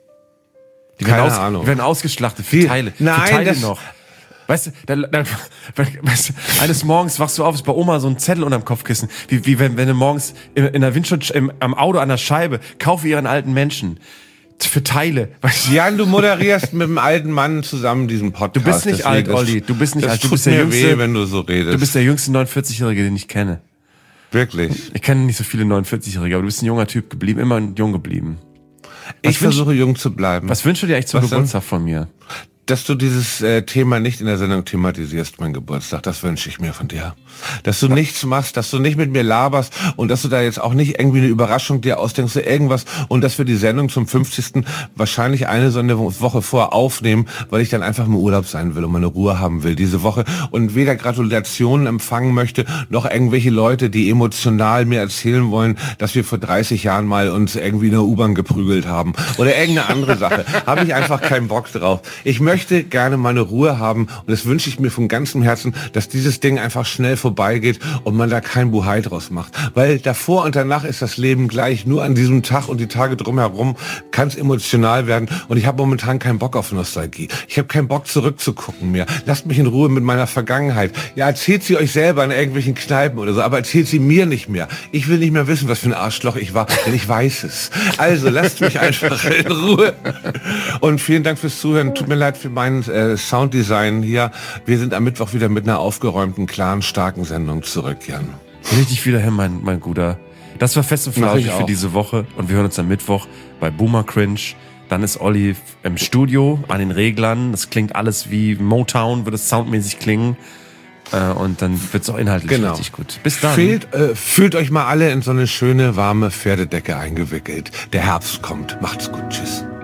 Die Keine werden, aus, Ahnung. die werden ausgeschlachtet für Die- Teile. Nein, für Teile das- noch. Weißt du, da, da, weißt du, eines Morgens wachst du auf, ist bei Oma so ein Zettel unterm Kopfkissen. Wie, wie wenn, wenn du morgens in, in der Windschutz, im, am Auto an der Scheibe, kaufe ihren alten Menschen. Für Teile. Weißt du? Jan, du moderierst mit einem alten Mann zusammen diesen Podcast. Du bist nicht Deswegen, alt, das- Olli. Du bist nicht das alt. Du tut bist der mir Jüngste. weh, wenn du so redest. Du bist der jüngste neunundvierzig-Jährige, den ich kenne. Wirklich. Ich kenne nicht so viele neunundvierzig-Jährige, aber du bist ein junger Typ geblieben, immer jung geblieben. Ich wünsch- versuche jung zu bleiben. Was wünschst du dir eigentlich zum Was denn? Geburtstag von mir? dass du dieses äh, Thema nicht in der Sendung thematisierst, mein Geburtstag. Das wünsche ich mir von dir. Dass du nichts machst, dass du nicht mit mir laberst und dass du da jetzt auch nicht irgendwie eine Überraschung dir ausdenkst oder irgendwas und dass wir die Sendung zum fünfzigsten wahrscheinlich eine so eine Woche vorher aufnehmen, weil ich dann einfach im Urlaub sein will und meine Ruhe haben will diese Woche und weder Gratulationen empfangen möchte, noch irgendwelche Leute, die emotional mir erzählen wollen, dass wir vor dreißig Jahren mal uns irgendwie in der U-Bahn geprügelt haben oder irgendeine andere Sache. Habe ich einfach keinen Bock drauf. Ich möchte gerne meine Ruhe haben und das wünsche ich mir von ganzem Herzen, dass dieses Ding einfach schnell vorbeigeht und man da kein Buhai draus macht. Weil davor und danach ist das Leben gleich. Nur an diesem Tag und die Tage drumherum kann es emotional werden und ich habe momentan keinen Bock auf Nostalgie. Ich habe keinen Bock zurückzugucken mehr. Lasst mich in Ruhe mit meiner Vergangenheit. Ja, erzählt sie euch selber in irgendwelchen Kneipen oder so, aber erzählt sie mir nicht mehr. Ich will nicht mehr wissen, was für ein Arschloch ich war, denn ich weiß es. Also lasst mich einfach in Ruhe. Und vielen Dank fürs Zuhören. Tut mir leid für mein äh, Sounddesign hier. Wir sind am Mittwoch wieder mit einer aufgeräumten, klaren, starken Sendung zurück, Jan. Richtig wieder hin, mein, mein Guter. Das war Fest und Flauschig für diese Woche und wir hören uns am Mittwoch bei Boomer Cringe. Dann ist Olli im Studio an den Reglern. Das klingt alles wie Motown, wird es soundmäßig klingen. Äh, und dann wird es auch inhaltlich genau. richtig gut. Bis dann. Fühlt, äh, fühlt euch mal alle in so eine schöne, warme Pferdedecke eingewickelt. Der Herbst kommt. Macht's gut. Tschüss.